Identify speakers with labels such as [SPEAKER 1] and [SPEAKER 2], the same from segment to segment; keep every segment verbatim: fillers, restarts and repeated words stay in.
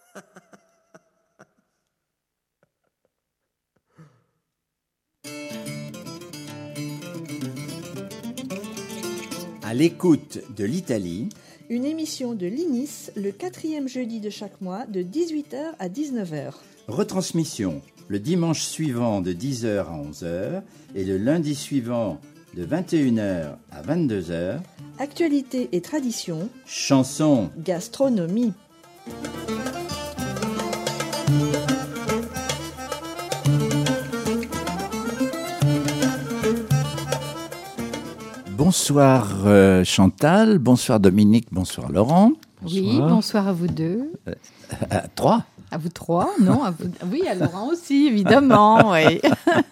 [SPEAKER 1] À l'écoute de l'Italie,
[SPEAKER 2] une émission de l'I N I S le quatrième jeudi de chaque mois de dix-huit heures à dix-neuf heures.
[SPEAKER 1] Retransmission le dimanche suivant de dix heures à onze heures et le lundi suivant de vingt et une heures à vingt-deux heures.
[SPEAKER 2] Actualité et tradition,
[SPEAKER 1] chansons,
[SPEAKER 2] gastronomie.
[SPEAKER 1] Bonsoir euh, Chantal, bonsoir Dominique, bonsoir Laurent.
[SPEAKER 3] Bonsoir. Oui, bonsoir à vous deux.
[SPEAKER 1] Euh, à trois.
[SPEAKER 3] À vous trois, non à vous... Oui, à Laurent aussi, évidemment. Oui.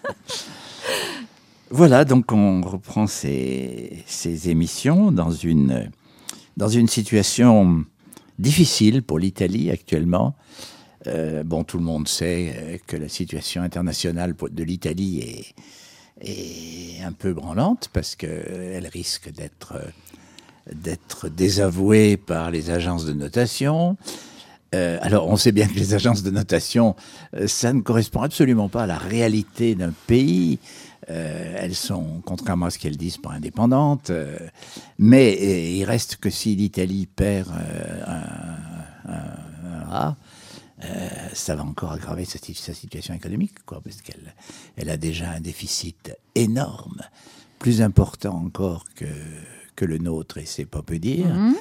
[SPEAKER 1] Voilà, donc on reprend ces, ces émissions dans une, dans une situation difficile pour l'Italie actuellement. Euh, bon, tout le monde sait que la situation internationale de l'Italie est, est un peu branlante parce qu'elle risque d'être, d'être désavouée par les agences de notation. Euh, alors, on sait bien que les agences de notation, euh, ça ne correspond absolument pas à la réalité d'un pays. Euh, elles sont, contrairement à ce qu'elles disent, pas indépendantes. Euh, mais et, il reste que si l'Italie perd euh, un, un, un A, euh, ça va encore aggraver sa, sa situation économique, quoi, parce qu'elle elle a déjà un déficit énorme, plus important encore que, que le nôtre, et c'est pas peu dire. Mmh.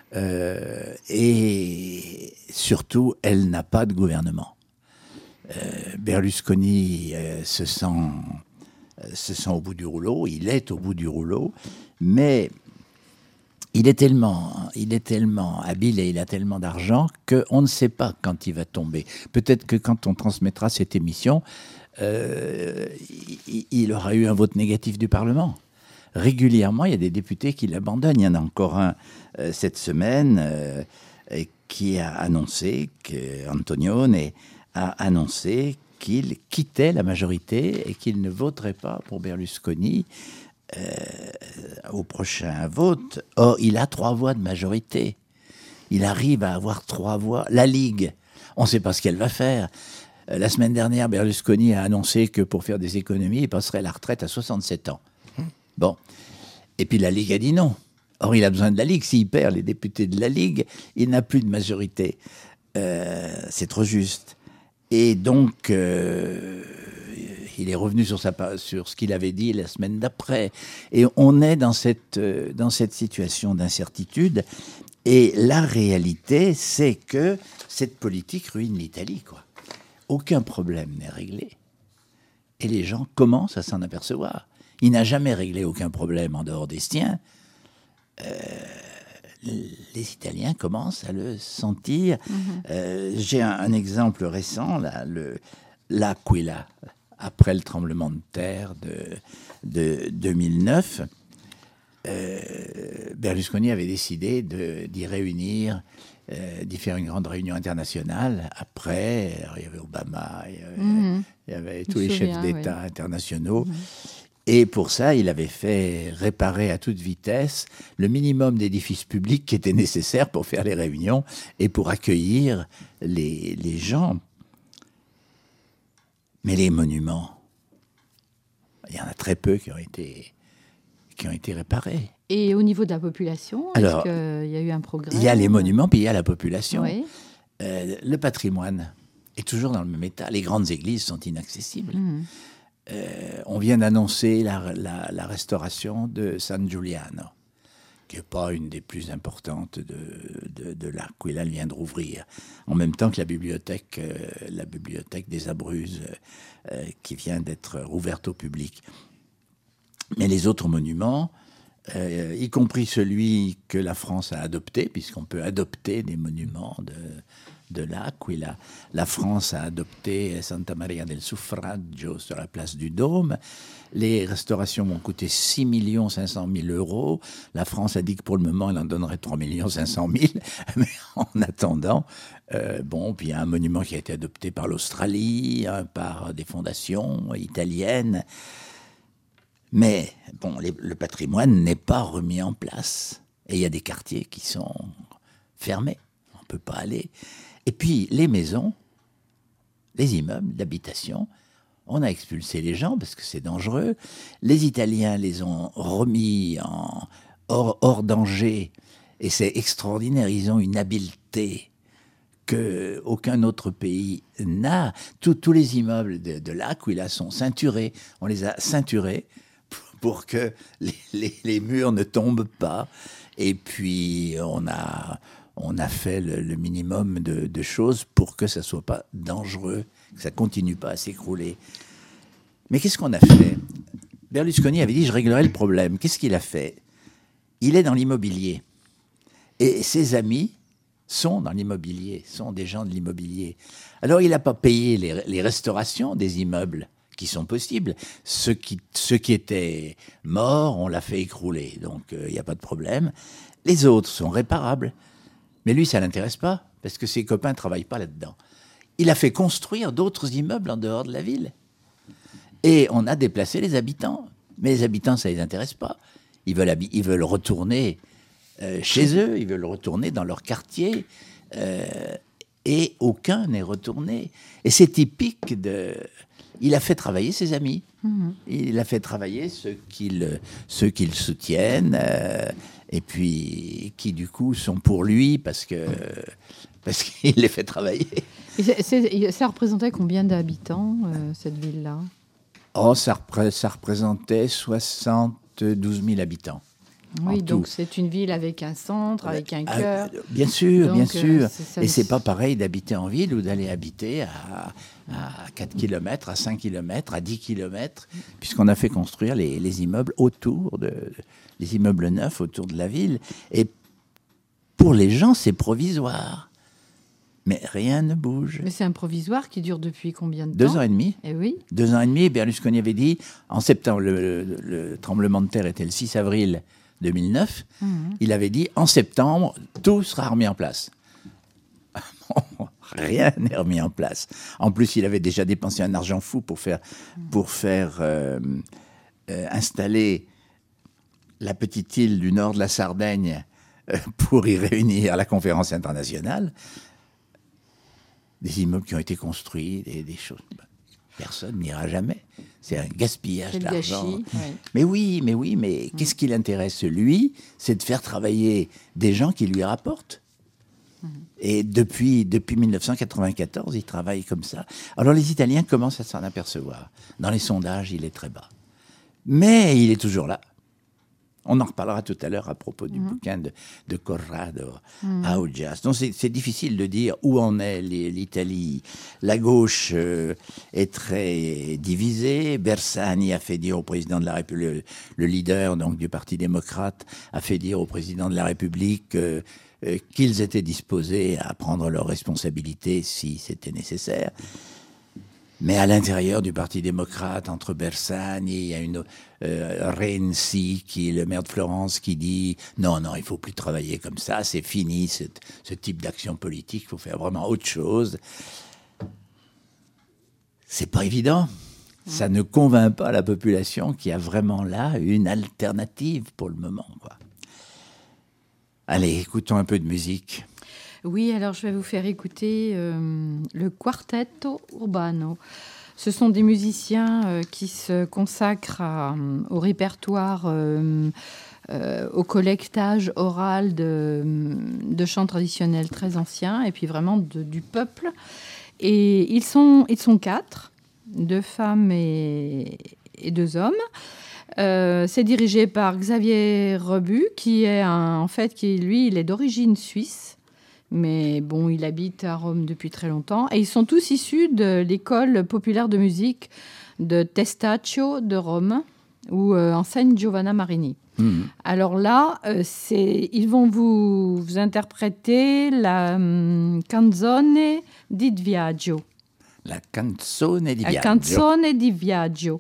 [SPEAKER 1] Euh, et surtout, elle n'a pas de gouvernement. Euh, Berlusconi euh, se sent, euh, se sent au bout du rouleau, il est au bout du rouleau, mais il est tellement, il est tellement habile et il a tellement d'argent qu'on ne sait pas quand il va tomber. Peut-être que quand on transmettra cette émission, euh, il, il aura eu un vote négatif du Parlement. Régulièrement, il y a des députés qui l'abandonnent. Il y en a encore un euh, cette semaine euh, qui a annoncé, que Antonioni a annoncé qu'il quittait la majorité et qu'il ne voterait pas pour Berlusconi euh, au prochain vote. Or, il a trois voix de majorité. Il arrive à avoir trois voix. La Ligue, on ne sait pas ce qu'elle va faire. Euh, la semaine dernière, Berlusconi a annoncé que pour faire des économies, il passerait la retraite à soixante-sept ans. Bon. Et puis la Ligue a dit non. Or, il a besoin de la Ligue. S'il perd les députés de la Ligue, il n'a plus de majorité. Euh, c'est trop juste. Et donc, euh, il est revenu sur, sa, sur ce qu'il avait dit la semaine d'après. Et on est dans cette, dans cette situation d'incertitude. Et la réalité, c'est que cette politique ruine l'Italie, quoi. Aucun problème n'est réglé. Et les gens commencent à s'en apercevoir. Il n'a jamais réglé aucun problème en dehors des siens. Euh, les Italiens commencent à le sentir. Mmh. Euh, j'ai un, un exemple récent, là, le, l'Aquila, après le tremblement de terre de, de deux mille neuf. Euh, Berlusconi avait décidé de, d'y réunir, euh, d'y faire une grande réunion internationale. Après, alors, il y avait Obama, il y avait, mmh. il y avait tous les chefs d'État oui. internationaux. Mmh. Et pour ça, il avait fait réparer à toute vitesse le minimum d'édifices publics qui était nécessaire pour faire les réunions et pour accueillir les, les gens. Mais les monuments, il y en a très peu qui ont été, qui ont été réparés.
[SPEAKER 3] Et au niveau de la population,
[SPEAKER 1] alors,
[SPEAKER 3] est-ce qu'il y a eu un progrès ?
[SPEAKER 1] Il y a les monuments, puis il y a la population.
[SPEAKER 3] Oui.
[SPEAKER 1] Euh, le patrimoine est toujours dans le même état. Les grandes églises sont inaccessibles. Mmh. Euh, on vient d'annoncer la, la, la restauration de San Giuliano, qui n'est pas une des plus importantes de, de, de l'Aquila. Elle vient de rouvrir, en même temps que la bibliothèque, euh, la bibliothèque des Abruzzes, euh, qui vient d'être rouverte au public. Mais les autres monuments, euh, y compris celui que la France a adopté, puisqu'on peut adopter des monuments de... de l'Aquila. La France a adopté Santa Maria del Suffragio sur la place du Dôme. Les restaurations vont coûter six millions cinq cent mille euros. La France a dit que pour le moment, elle en donnerait trois millions cinq cent mille. Mais en attendant, euh, bon, puis il y a un monument qui a été adopté par l'Australie, hein, par des fondations italiennes. Mais bon, les, le patrimoine n'est pas remis en place. Et il y a des quartiers qui sont fermés. On ne peut pas aller. Et puis, les maisons, les immeubles d'habitation, on a expulsé les gens parce que c'est dangereux. Les Italiens les ont remis en hors, hors danger. Et c'est extraordinaire. Ils ont une habileté qu'aucun autre pays n'a. Tous, tous les immeubles de, de L'Aquila sont ceinturés. On les a ceinturés pour que les, les, les murs ne tombent pas. Et puis, on a, on a fait le, le minimum de, de choses pour que ça ne soit pas dangereux, que ça ne continue pas à s'écrouler. Mais qu'est-ce qu'on a fait ? Berlusconi avait dit « je réglerai le problème ». Qu'est-ce qu'il a fait ? Il est dans l'immobilier. Et ses amis sont dans l'immobilier, sont des gens de l'immobilier. Alors, il n'a pas payé les, les restaurations des immeubles qui sont possibles. Ceux qui, ceux qui étaient morts, on l'a fait écrouler, donc il euh, n'y a pas de problème. Les autres sont réparables. Mais lui, ça ne l'intéresse pas, parce que ses copains ne travaillent pas là-dedans. Il a fait construire d'autres immeubles en dehors de la ville. Et on a déplacé les habitants. Mais les habitants, ça ne les intéresse pas. Ils veulent, habi- ils veulent retourner euh, chez eux, ils veulent retourner dans leur quartier. Euh, et aucun n'est retourné. Et c'est typique de... Il a fait travailler ses amis. Mmh. Il a fait travailler ceux qui le, ceux qui le soutiennent, euh, et puis qui, du coup, sont pour lui parce que parce qu'il les fait travailler.
[SPEAKER 3] Et c'est, c'est, ça représentait combien d'habitants, euh, cette ville-là ?
[SPEAKER 1] Oh, ça, repré- ça représentait soixante-douze mille habitants.
[SPEAKER 3] Oui, donc tout. C'est une ville avec un centre, avec un cœur.
[SPEAKER 1] Ah, bien sûr, donc, bien sûr. Euh,
[SPEAKER 3] c'est
[SPEAKER 1] et c'est pas pareil d'habiter en ville ou d'aller habiter à, à quatre kilomètres, à cinq kilomètres, à dix kilomètres, puisqu'on a fait construire les, les immeubles autour, de, les immeubles neufs autour de la ville. Et pour les gens, c'est provisoire. Mais rien ne bouge.
[SPEAKER 3] Mais c'est un provisoire qui dure depuis combien de
[SPEAKER 1] Deux
[SPEAKER 3] temps ?
[SPEAKER 1] ans et demi.
[SPEAKER 3] Eh oui.
[SPEAKER 1] Deux ans et demi. Berlusconi avait dit, en septembre, le, le, le tremblement de terre était le six avril deux mille neuf. Mmh. Il avait dit, en septembre, tout sera remis en place. Rien n'est remis en place. En plus, il avait déjà dépensé un argent fou pour faire, pour faire euh, euh, installer la petite île du nord de la Sardaigne euh, pour y réunir la conférence internationale. Des immeubles qui ont été construits, des, des choses. Personne n'ira jamais. C'est un gaspillage
[SPEAKER 3] c'est
[SPEAKER 1] d'argent.
[SPEAKER 3] Gâchis, oui.
[SPEAKER 1] Mais oui, mais oui, mais mmh. qu'est-ce qui l'intéresse, lui ? C'est de faire travailler des gens qui lui rapportent. Mmh. Et depuis, depuis dix-neuf cent quatre-vingt-quatorze, il travaille comme ça. Alors les Italiens commencent à s'en apercevoir. Dans les sondages, il est très bas. Mais il est toujours là. On en reparlera tout à l'heure à propos du mmh. bouquin de, de Corrado mmh. Augias. Donc c'est, c'est difficile de dire où en est l'Italie. La gauche euh, est très divisée. Bersani a fait dire au président de la République, le leader donc du Parti démocrate, a fait dire au président de la République euh, euh, qu'ils étaient disposés à prendre leurs responsabilités si c'était nécessaire. Mais à l'intérieur du Parti démocrate, entre Bersani, il y a une euh, Renzi, qui est le maire de Florence, qui dit « Non, non, il ne faut plus travailler comme ça, c'est fini, ce, ce type d'action politique, il faut faire vraiment autre chose. » C'est pas évident. Ça ne convainc pas la population qui a vraiment là une alternative pour le moment, quoi. Allez, écoutons un peu de musique.
[SPEAKER 3] Oui, alors je vais vous faire écouter euh, le Quartetto Urbano. Ce sont des musiciens euh, qui se consacrent à, au répertoire, euh, euh, au collectage oral de, de chants traditionnels très anciens et puis vraiment de, du peuple. Et ils sont, ils sont quatre, deux femmes et, et deux hommes. Euh, c'est dirigé par Xavier Rebu, qui est un, en fait, qui lui, il est d'origine suisse. Mais bon, il habite à Rome depuis très longtemps. Et ils sont tous issus de l'école populaire de musique de Testaccio de Rome, où euh, enseigne Giovanna Marini. Mmh. Alors là, euh, c'est, ils vont vous, vous interpréter la um, Canzone di Viaggio.
[SPEAKER 1] La Canzone di Viaggio.
[SPEAKER 3] La Canzone di Viaggio.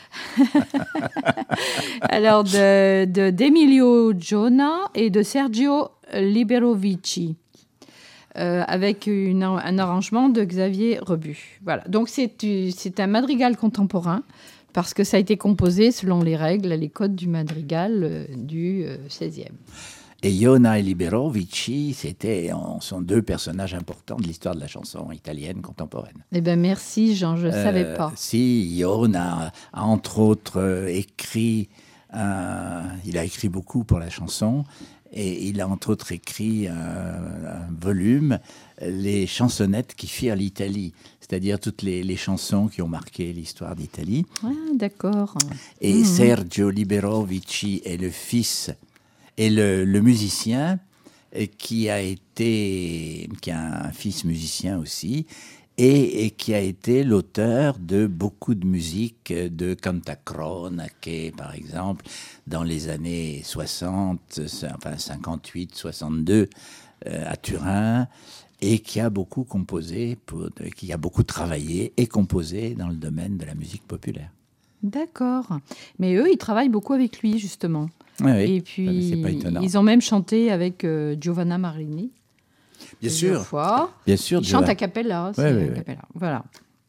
[SPEAKER 3] Alors, de, de, d'Emilio Giona et de Sergio Liberovici. Euh, avec une, un arrangement de Xavier Rebu. Voilà. Donc c'est, c'est un madrigal contemporain parce que ça a été composé selon les règles, les codes du madrigal euh, du euh, seizième.
[SPEAKER 1] Et Iona et Libero, Vici, c'était, en- sont deux personnages importants de l'histoire de la chanson italienne contemporaine.
[SPEAKER 3] Eh ben merci Jean, je ne
[SPEAKER 1] Euh,
[SPEAKER 3] savais pas.
[SPEAKER 1] Si, Iona a, a entre autres euh, écrit, un- il a écrit beaucoup pour la chanson, et il a entre autres écrit un, un volume, les chansonnettes qui firent l'Italie, c'est-à-dire toutes les, les chansons qui ont marqué l'histoire d'Italie.
[SPEAKER 3] Ah, d'accord.
[SPEAKER 1] Et
[SPEAKER 3] Mhm.
[SPEAKER 1] Sergio Libero Vici est le fils et le, le musicien euh, qui a été, qui a un fils musicien aussi, et, et qui a été l'auteur de beaucoup de musique de Cantacrone, qui est par exemple dans les années soixante, enfin cinquante-huit, soixante-deux euh, à Turin, et qui a beaucoup composé, pour, qui a beaucoup travaillé et composé dans le domaine de la musique populaire.
[SPEAKER 3] D'accord. Mais eux, ils travaillent beaucoup avec lui, justement.
[SPEAKER 1] Oui, oui.
[SPEAKER 3] Et puis,
[SPEAKER 1] C'est pas étonnant.
[SPEAKER 3] ils ont même chanté avec euh, Giovanna Marini.
[SPEAKER 1] Bien
[SPEAKER 3] plusieurs
[SPEAKER 1] sûr,
[SPEAKER 3] fois.
[SPEAKER 1] bien sûr.
[SPEAKER 3] Ils
[SPEAKER 1] Giovanna.
[SPEAKER 3] chantent a cappella. C'est
[SPEAKER 1] Ouais, ouais,
[SPEAKER 3] a
[SPEAKER 1] ouais.
[SPEAKER 3] cappella. Voilà.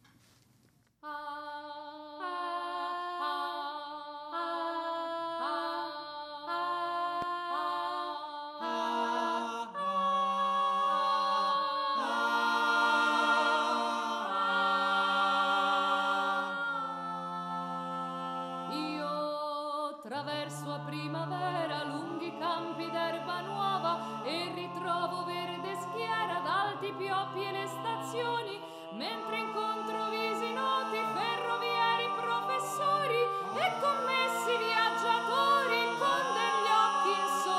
[SPEAKER 4] Io traverso a primavera lunghi campi d'erba nuova e ritrovo verde schiera d'alti pioppi e le stazioni, mentre incontro visi noti, ferrovieri, professori e commessi viaggiatori con degli occhi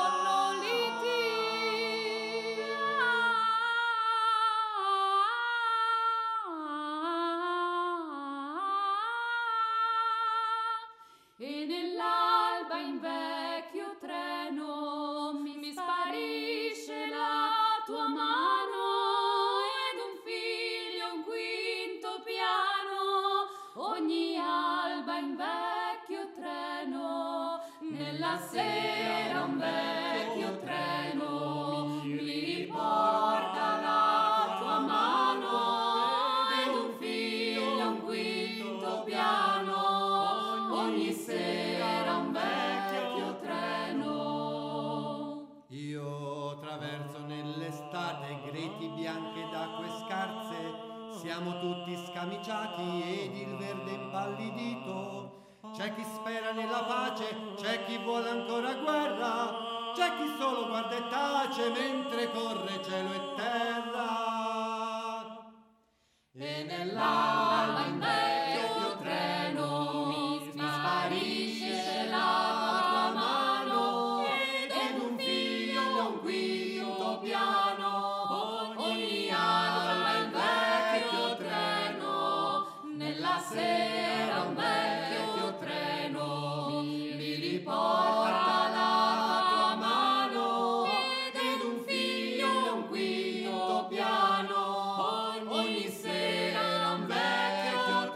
[SPEAKER 4] insonnoliti. E nell'alba in vecchio treno mi sparisce la tua mano ed un figlio un quinto piano. Ogni alba in vecchio treno, nella sera un vecchio treno mi riporta la tua mano ed un figlio un quinto piano. Ogni sera un vecchio treno.
[SPEAKER 5] Io traverso nell'estate greti bianche d'acque scarse, siamo tutti scamiciati ed il verde impallidito. C'è chi spera nella pace, c'è chi vuole ancora guerra, c'è chi solo guarda e tace mentre corre cielo e terra.
[SPEAKER 4] E nell'alba in vecchio treno mi sparisce la tua mano ed un figlio un quinto piano. Ogni alba in vecchio treno, nella sera un vecchio treno mi riporta la tua mano ed un figlio un quinto piano. Ogni sera un vecchio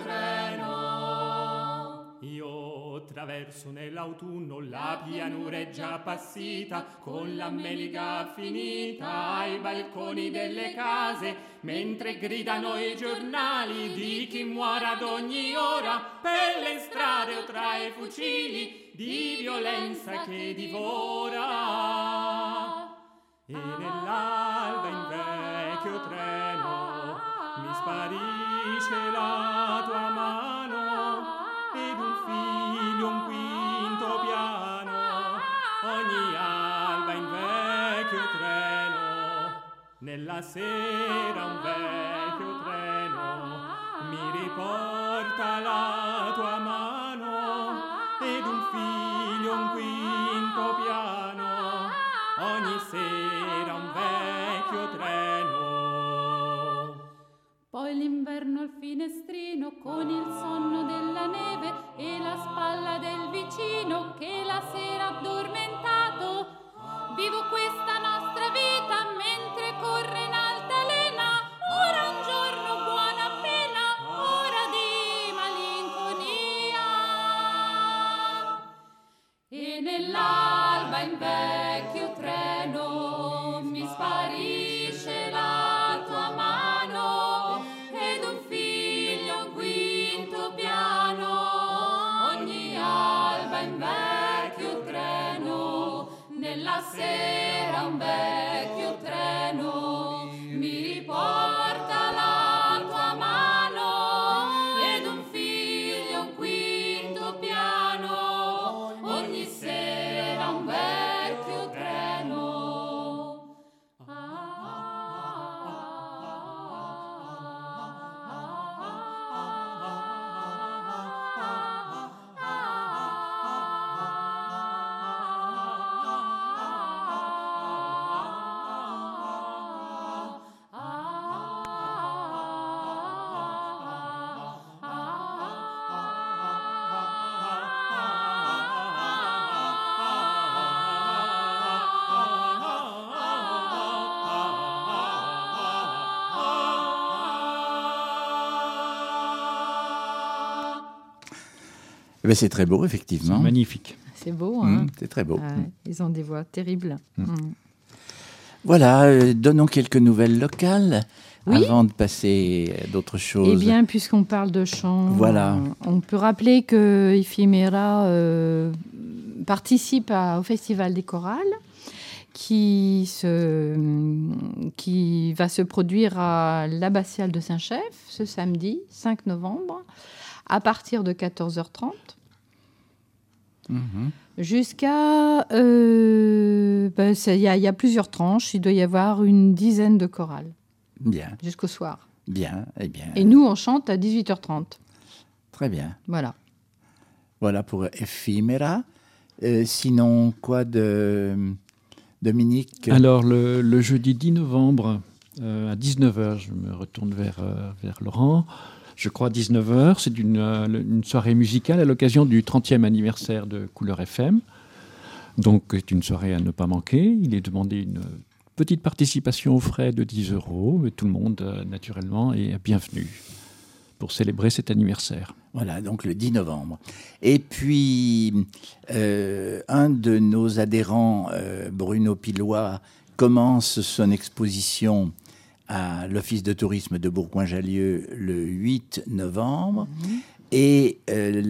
[SPEAKER 4] treno.
[SPEAKER 6] Io traverso nell'autunno la pianura è già appassita, con la meliga finita ai balconi delle case, mentre gridano i giornali di chi muore ad ogni ora per le strade o tra i fucili di violenza che divora. E nell'alba in vecchio treno mi sparisce la tua mano ed un figlio un quinto piano. Ogni alba in vecchio treno, nella sera un vecchio treno mi riporta la tua mano ed un figlio un quinto piano. Ogni sera un vecchio treno.
[SPEAKER 4] Poi l'inverno al finestrino con il sonno della neve e la spalla del vicino che la sera addormentato. Vivo questa nostra vita mentre corre in altalena, ora un giorno buona pena, ora di malinconia. E nell'alba in vecchio treno mi sparisce la tua mano ed un figlio un quinto piano. Ogni alba in vecchio treno, nella sera
[SPEAKER 1] Ben, c'est très beau, effectivement.
[SPEAKER 7] C'est magnifique.
[SPEAKER 3] C'est beau, hein.
[SPEAKER 1] Mmh, c'est très beau.
[SPEAKER 3] Ouais, ils ont des voix terribles.
[SPEAKER 7] Mmh.
[SPEAKER 3] Mmh.
[SPEAKER 1] Voilà, euh, donnons quelques nouvelles locales
[SPEAKER 3] Oui.
[SPEAKER 1] avant de passer à d'autres choses.
[SPEAKER 3] Eh bien, puisqu'on parle de chant,
[SPEAKER 1] Voilà.
[SPEAKER 3] euh, on peut rappeler que Ephémera euh, participe à- au Festival des chorales qui, se, qui va se produire à l'Abbatiale de Saint-Chef ce samedi cinq novembre à partir de quatorze heures trente.
[SPEAKER 1] Mhm.
[SPEAKER 3] Jusqu'à... euh, ben, ça- Il y, a- il y a plusieurs tranches. Il doit y avoir une dizaine de chorales
[SPEAKER 1] Bien,
[SPEAKER 3] jusqu'au soir.
[SPEAKER 1] bien, eh bien,
[SPEAKER 3] Et nous, on chante à dix-huit heures trente.
[SPEAKER 1] très bien.
[SPEAKER 3] Voilà.
[SPEAKER 1] Voilà pour Ephémera. Euh, sinon, quoi de Dominique?
[SPEAKER 7] Alors, le, le jeudi dix novembre, euh, à dix-neuf heures, je me retourne vers, euh, vers Laurent. Je crois dix-neuf heures, c'est une, euh, une soirée musicale à l'occasion du trentième anniversaire de Couleur F M. Donc, c'est une soirée à ne pas manquer. Il est demandé une petite participation aux frais de dix euros. Et tout le monde, euh, naturellement, est bienvenu pour célébrer cet anniversaire.
[SPEAKER 1] Voilà, donc le dix novembre. Et puis, euh, un de nos adhérents, euh, Bruno Pilois, commence son exposition à l'Office de tourisme de Bourgoin-Jallieu le huit novembre. Mmh. Et euh,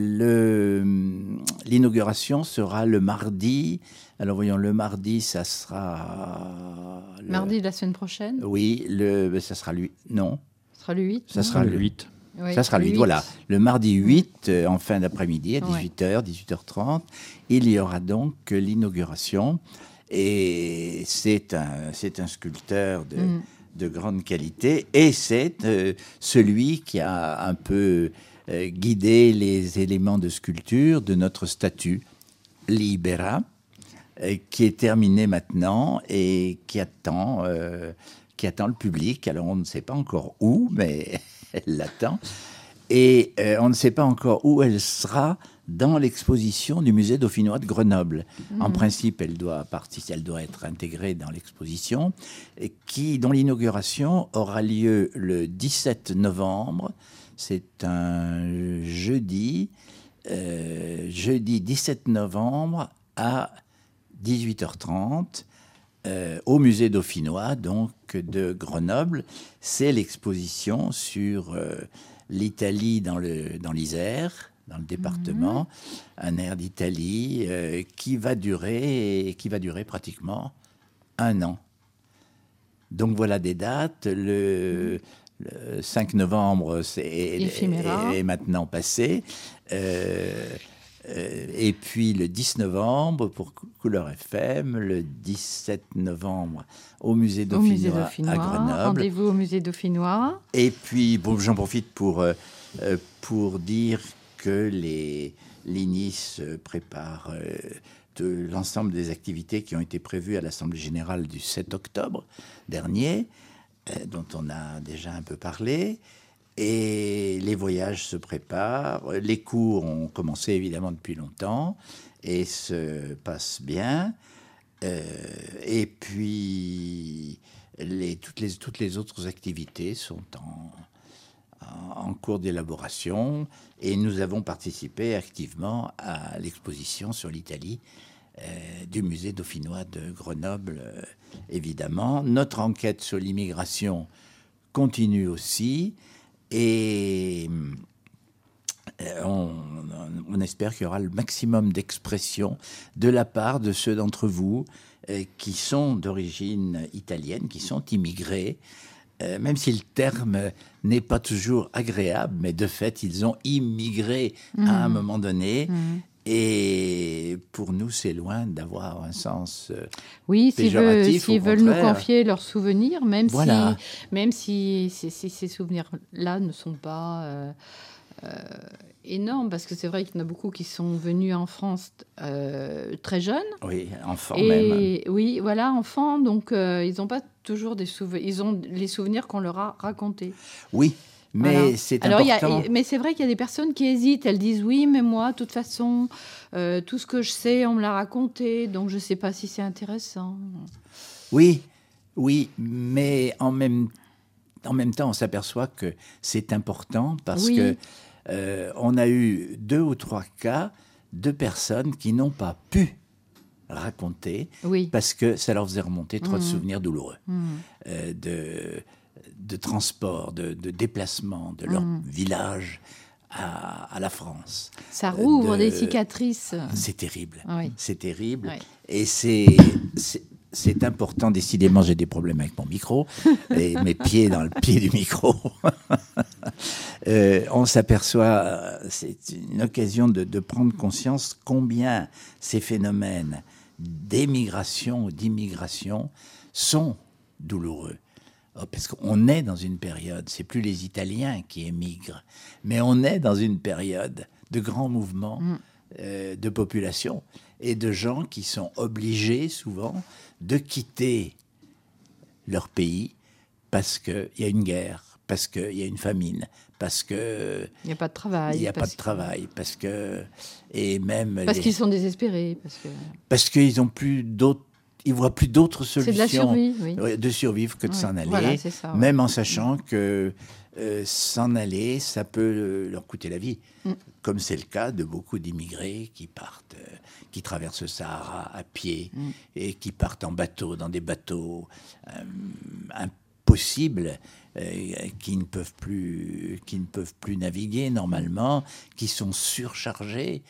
[SPEAKER 1] le, l'inauguration sera le mardi. Alors voyons, le mardi, ça sera... Le,
[SPEAKER 3] mardi de la semaine prochaine.
[SPEAKER 1] Oui, le, ça sera lui. Non.
[SPEAKER 3] Ce sera le huit.
[SPEAKER 1] Ça sera
[SPEAKER 7] le
[SPEAKER 1] le
[SPEAKER 7] huit.
[SPEAKER 3] Oui,
[SPEAKER 1] ça sera
[SPEAKER 3] le
[SPEAKER 1] lui.
[SPEAKER 3] huit.
[SPEAKER 1] Voilà, le mardi huit, euh, en fin d'après-midi, à dix-huit heures, dix-huit heures trente, il y aura donc euh, l'inauguration. Et c'est un, c'est un sculpteur de, mm. de grande qualité. Et c'est euh, celui qui a un peu euh, guidé les éléments de sculpture de notre statue Libera, euh, qui est terminé maintenant et qui attend, euh, qui attend le public. Alors on ne sait pas encore où, mais elle l'attend. Et euh, on ne sait pas encore où elle sera dans l'exposition du musée dauphinois de Grenoble. Mmh. En principe, elle doit, participer, elle doit être intégrée dans l'exposition, et qui, dont l'inauguration aura lieu le dix-sept novembre. C'est un jeudi, euh, jeudi dix-sept novembre à dix-huit heures trente. Euh, au musée dauphinois, donc, de Grenoble. C'est l'exposition sur euh, l'Italie dans, le, dans l'Isère, dans le département, mmh. un air d'Italie euh, qui va durer, qui va durer pratiquement un an. Donc voilà des dates. Le, le cinq novembre c'est, est, est maintenant passé. Euh, Euh, et puis le dix novembre pour Couleur F M, le dix-sept novembre au musée dauphinois, au musée dauphinois à Grenoble.
[SPEAKER 3] Rendez-vous au musée dauphinois.
[SPEAKER 1] Et puis bon, j'en profite pour, euh, pour dire que les, l'I N I S prépare euh, de l'ensemble des activités qui ont été prévues à l'Assemblée générale du sept octobre dernier, euh, dont on a déjà un peu parlé. Et les voyages se préparent. Les cours ont commencé évidemment depuis longtemps et se passent bien. Euh, et puis, les, toutes, les, toutes les autres activités sont en, en, en cours d'élaboration. Et nous avons participé activement à l'exposition sur l'Italie euh, du musée dauphinois de Grenoble, euh, évidemment. Notre enquête sur l'immigration continue aussi. Et on, on espère qu'il y aura le maximum d'expression de la part de ceux d'entre vous euh, qui sont d'origine italienne, qui sont immigrés, euh, même si le terme n'est pas toujours agréable, mais de fait, ils ont immigré mmh. à un moment donné. Mmh. Et pour nous, c'est loin d'avoir un sens euh,
[SPEAKER 3] oui,
[SPEAKER 1] péjoratif.
[SPEAKER 3] S'ils veulent nous confier leurs souvenirs, même
[SPEAKER 1] voilà.
[SPEAKER 3] si, même si ces, ces, ces souvenirs-là ne sont pas euh, euh, énormes, parce que c'est vrai qu'il y en a beaucoup qui sont venus en France euh, très jeunes.
[SPEAKER 1] Oui, enfants
[SPEAKER 3] et,
[SPEAKER 1] même.
[SPEAKER 3] Oui, voilà, enfants. Donc, euh, ils n'ont pas toujours des souvenirs. Ils ont les souvenirs qu'on leur a racontés.
[SPEAKER 1] Oui. Mais voilà. c'est
[SPEAKER 3] Alors,
[SPEAKER 1] important.
[SPEAKER 3] Y a, mais c'est vrai qu'il y a des personnes qui hésitent. Elles disent oui, mais moi, de toute façon, euh, tout ce que je sais, on me l'a raconté, donc je ne sais pas si c'est intéressant.
[SPEAKER 1] Oui, oui, mais en même, en même temps, on s'aperçoit que c'est important parce oui. que euh, on a eu deux ou trois cas de personnes qui n'ont pas pu raconter
[SPEAKER 3] Oui.
[SPEAKER 1] parce que ça leur faisait remonter trop
[SPEAKER 3] Mmh.
[SPEAKER 1] de souvenirs douloureux,
[SPEAKER 3] Mmh.
[SPEAKER 1] euh, de, de transport, de, de déplacement de leur
[SPEAKER 3] Mmh.
[SPEAKER 1] village à, à la France.
[SPEAKER 3] Ça rouvre
[SPEAKER 1] de-
[SPEAKER 3] des cicatrices.
[SPEAKER 1] C'est terrible,
[SPEAKER 3] Oui.
[SPEAKER 1] c'est terrible.
[SPEAKER 3] Oui.
[SPEAKER 1] Et c'est, c'est, c'est important, décidément, j'ai des problèmes avec mon micro, et mes pieds dans le pied du micro. Euh, on s'aperçoit, c'est une occasion de, de prendre conscience combien ces phénomènes d'émigration ou d'immigration sont douloureux. Oh, parce qu'on est dans une période, c'est plus les Italiens qui émigrent, mais on est dans une période de grands mouvements
[SPEAKER 3] Mm.
[SPEAKER 1] euh, de population et de gens qui sont obligés souvent de quitter leur pays parce qu'il y a une guerre, parce qu'il y a une famine, parce que
[SPEAKER 3] Il n'y a pas de travail.
[SPEAKER 1] il n'y a pas
[SPEAKER 3] parce
[SPEAKER 1] de travail, parce que et même
[SPEAKER 3] Parce
[SPEAKER 1] les-
[SPEAKER 3] qu'ils sont désespérés. Parce que...
[SPEAKER 1] parce qu'ils ont plus d'autres, ils voient plus d'autres
[SPEAKER 3] C'est
[SPEAKER 1] solutions
[SPEAKER 3] de la survie, oui.
[SPEAKER 1] ouais, de survivre que de
[SPEAKER 3] Ouais,
[SPEAKER 1] s'en aller,
[SPEAKER 3] voilà, c'est ça, ouais.
[SPEAKER 1] même en sachant que euh, s'en aller, ça peut euh, leur coûter la vie,
[SPEAKER 3] Mm.
[SPEAKER 1] comme c'est le cas de beaucoup d'immigrés qui partent, euh, qui traversent le Sahara à pied
[SPEAKER 3] Mm.
[SPEAKER 1] et qui partent en bateau, dans des bateaux euh, impossibles, euh, qui ne peuvent plus, qui ne peuvent plus naviguer normalement, qui sont surchargés.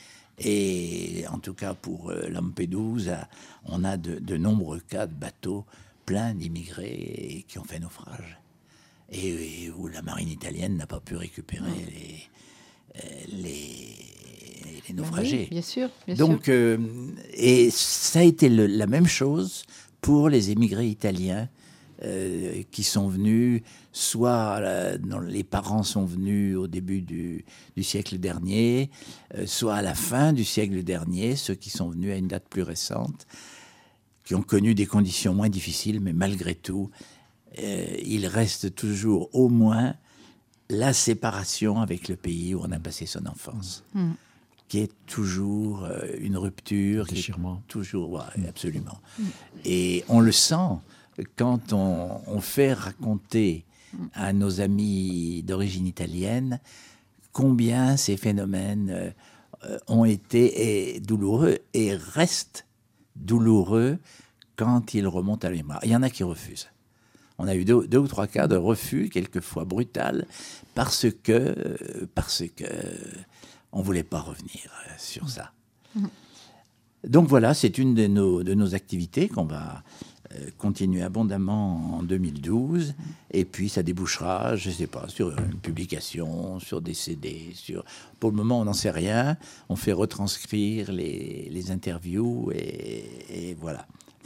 [SPEAKER 1] Et en tout cas pour euh, Lampedusa, on a de, de nombreux cas de bateaux pleins d'immigrés qui ont fait naufrage. Et, et où la marine italienne n'a pas pu récupérer les, euh, les, les
[SPEAKER 3] Ben
[SPEAKER 1] naufragés.
[SPEAKER 3] oui, bien sûr. Bien
[SPEAKER 1] Donc,
[SPEAKER 3] sûr.
[SPEAKER 1] euh, et ça a été le- la même chose pour les émigrés italiens euh, qui sont venus, soit euh, dans- les parents sont venus au début du, du siècle dernier, euh, soit à la fin du siècle dernier, ceux qui sont venus à une date plus récente, qui ont connu des conditions moins difficiles, mais malgré tout, euh, il reste toujours au moins la séparation avec le pays où on a passé son enfance,
[SPEAKER 3] Mm.
[SPEAKER 1] qui est toujours euh, une rupture, qui est
[SPEAKER 7] Déchirement.
[SPEAKER 1] toujours, ouais, absolument. Et on le sent quand on, on fait raconter à nos amis d'origine italienne combien ces phénomènes euh, euh, ont été et, douloureux et restent douloureux quand ils remontent à la mémoire. Il y en a qui refusent. On a eu deux, deux ou trois cas de refus, quelquefois brutal, parce que euh, parce que on voulait pas revenir euh, sur ça. Donc voilà, c'est une de nos de nos activités qu'on va euh, continuer abondamment en deux mille douze, et puis ça débouchera, je sais pas, sur une publication, sur des C D, sur. Pour le moment, on n'en sait rien. On fait retranscrire les les interviews et, et voilà.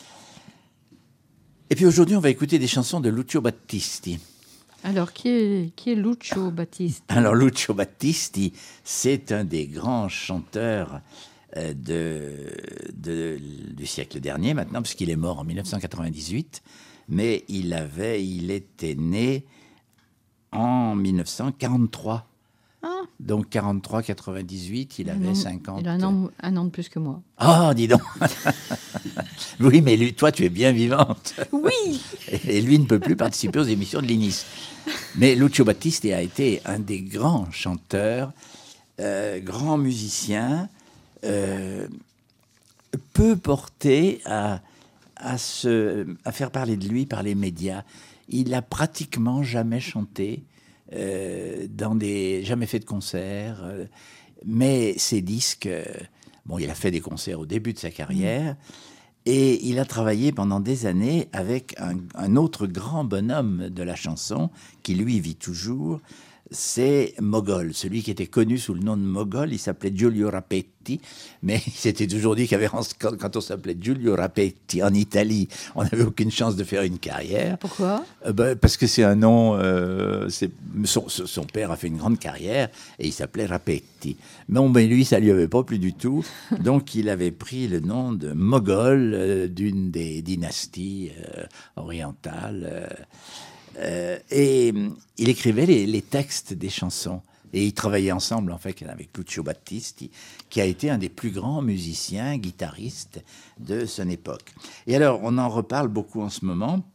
[SPEAKER 1] Et puis aujourd'hui, on va écouter des chansons de Lucio Battisti.
[SPEAKER 3] Alors, qui est, qui est Lucio Battisti?
[SPEAKER 1] Alors, Lucio Battisti, c'est un des grands chanteurs euh, de, de- du siècle dernier maintenant, puisqu'il est mort en mille neuf cent quatre-vingt-dix-huit, mais il, avait, il était né en mille neuf cent quarante-trois.
[SPEAKER 3] Ah.
[SPEAKER 1] Donc quarante-trois quatre-vingt-dix-huit, il
[SPEAKER 3] Un
[SPEAKER 1] avait
[SPEAKER 3] an-
[SPEAKER 1] cinquante.
[SPEAKER 3] Il a un an, un an de plus que moi.
[SPEAKER 1] Ah, dis donc. Oui, mais lui, toi, tu es bien vivante.
[SPEAKER 3] Oui.
[SPEAKER 1] Et lui ne peut plus participer aux émissions de l'I N I S. Mais Lucio Battisti a été un des grands chanteurs, euh, grand musicien, euh, peu porté à, à, se, à faire parler de lui par les médias. Il a pratiquement jamais chanté, euh, dans des, jamais fait de concert, euh, mais ses disques, euh, bon, il a fait des concerts au début de sa carrière, et il a travaillé pendant des années avec un, un autre grand bonhomme de la chanson, qui lui vit toujours, c'est Mogol, celui qui était connu sous le nom de Mogol. Il s'appelait Giulio Rapetti, mais il s'était toujours dit qu'avait, quand, quand on s'appelait Giulio Rapetti en Italie, on n'avait aucune chance de faire une carrière.
[SPEAKER 3] Pourquoi?
[SPEAKER 1] Euh, ben, parce que c'est un nom, euh, c'est, son, son père a fait une grande carrière et il s'appelait Rapetti. Mais bon, ben, lui, ça lui avait pas plu du tout. Donc, il avait pris le nom de Mogol, euh, d'une des dynasties euh, orientales. Euh, euh, et euh, il écrivait les, les textes des chansons. Et ils travaillaient ensemble, en fait, avec Lucio Battisti, qui a été un des plus grands musiciens, guitaristes de son époque. Et alors, on en reparle beaucoup en ce moment.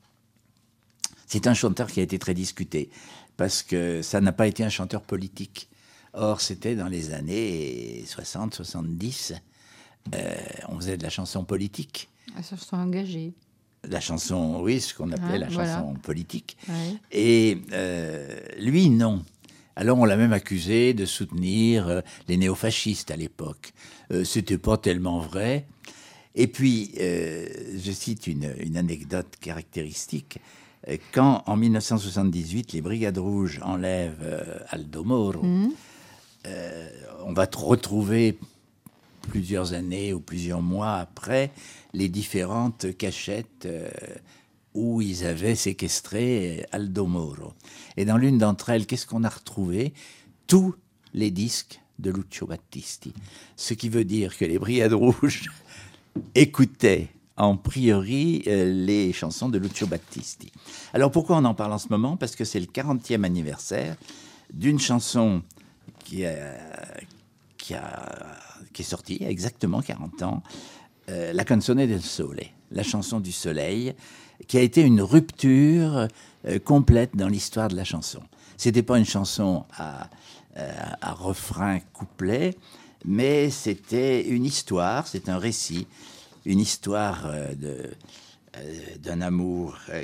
[SPEAKER 1] C'est un chanteur qui a été très discuté, parce que ça n'a pas été un chanteur politique. Or, c'était dans les années soixante soixante-dix. Euh, on faisait de la chanson politique.
[SPEAKER 3] La chanson engagée.
[SPEAKER 1] La chanson, oui, ce qu'on appelait
[SPEAKER 3] Ah,
[SPEAKER 1] la
[SPEAKER 3] voilà.
[SPEAKER 1] chanson politique.
[SPEAKER 3] Ouais.
[SPEAKER 1] Et euh, lui, non. Alors, on l'a même accusé de soutenir euh, les néofascistes à l'époque. Euh, c'était pas tellement vrai. Et puis, euh, je cite une, une anecdote caractéristique. Euh, Quand, en mille neuf cent soixante-dix-huit, les Brigades Rouges enlèvent euh, Aldo Moro,
[SPEAKER 3] Mmh.
[SPEAKER 1] euh, on va t- retrouver plusieurs années ou plusieurs mois après les différentes cachettes euh, où ils avaient séquestré Aldo Moro. Et dans l'une d'entre elles, qu'est-ce qu'on a retrouvé? Tous les disques de Lucio Battisti. Ce qui veut dire que les Brigades Rouges écoutaient en priori euh, les chansons de Lucio Battisti. Alors pourquoi on en parle en ce moment? Parce que c'est le quarantième anniversaire d'une chanson qui, a, qui, a, qui est sortie il y a exactement quarante ans, euh, La Canzone del Sole, la chanson du soleil, qui a été une rupture euh, complète dans l'histoire de la chanson. C'était pas une chanson à, euh, à refrain couplet, mais c'était une histoire, c'est un récit, une histoire euh, de, euh, d'un amour euh,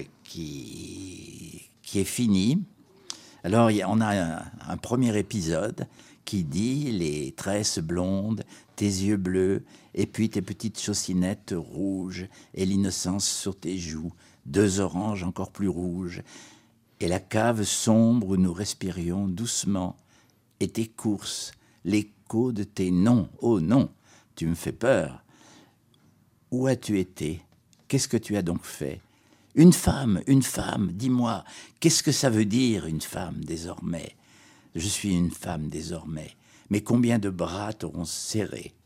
[SPEAKER 1] qui, qui est fini. Alors, il y a- on a un, un premier épisode qui dit « Les tresses blondes, tes yeux bleus, et puis tes petites chaussinettes rouges, et l'innocence sur tes joues, deux oranges encore plus rouges, et la cave sombre où nous respirions doucement, et tes courses, l'écho de tes noms. Oh non, tu me fais peur. Où as-tu été? Qu'est-ce que tu as donc fait? Une femme, une femme, dis-moi, qu'est-ce que ça veut dire, une femme, désormais? Je suis une femme, désormais, mais combien de bras t'auront serré?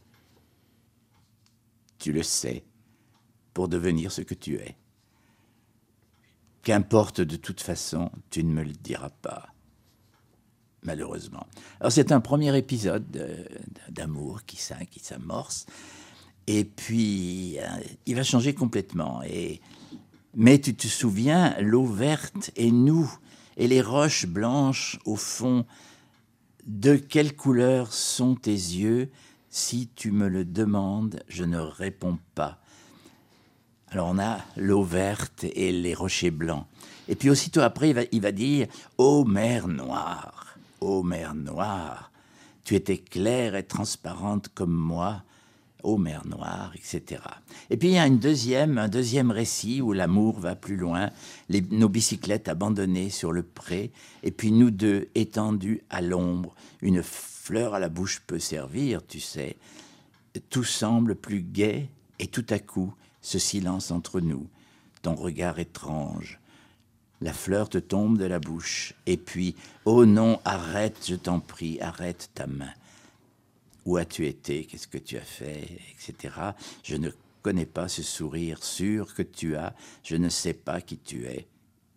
[SPEAKER 1] Tu le sais, pour devenir ce que tu es. Qu'importe, de toute façon, tu ne me le diras pas, malheureusement. Alors c'est un premier épisode de- d'amour qui, s'in- qui s'amorce, et puis euh, il va changer complètement. Et mais tu te souviens, l'eau verte et nous, et les roches blanches au fond, de quelle couleur sont tes yeux? Si tu me le demandes, je ne réponds pas. Alors on a l'eau verte et les rochers blancs. Et puis aussitôt après, il va, il va dire « Ô mer noire, ô mer noire, tu étais claire et transparente comme moi, ô mer noire, et cetera » Et puis il y a une deuxième, un deuxième récit où l'amour va plus loin, les, nos bicyclettes abandonnées sur le pré, et puis nous deux étendus à l'ombre, une fleur à la bouche peut servir, tu sais. Tout semble plus gai, et tout à coup, ce silence entre nous, ton regard étrange. La fleur te tombe de la bouche, et puis, oh non, arrête, je t'en prie, arrête ta main. Où as-tu été? Qu'est-ce que tu as fait? Etc. Je ne connais pas ce sourire sûr que tu as, je ne sais pas qui tu es.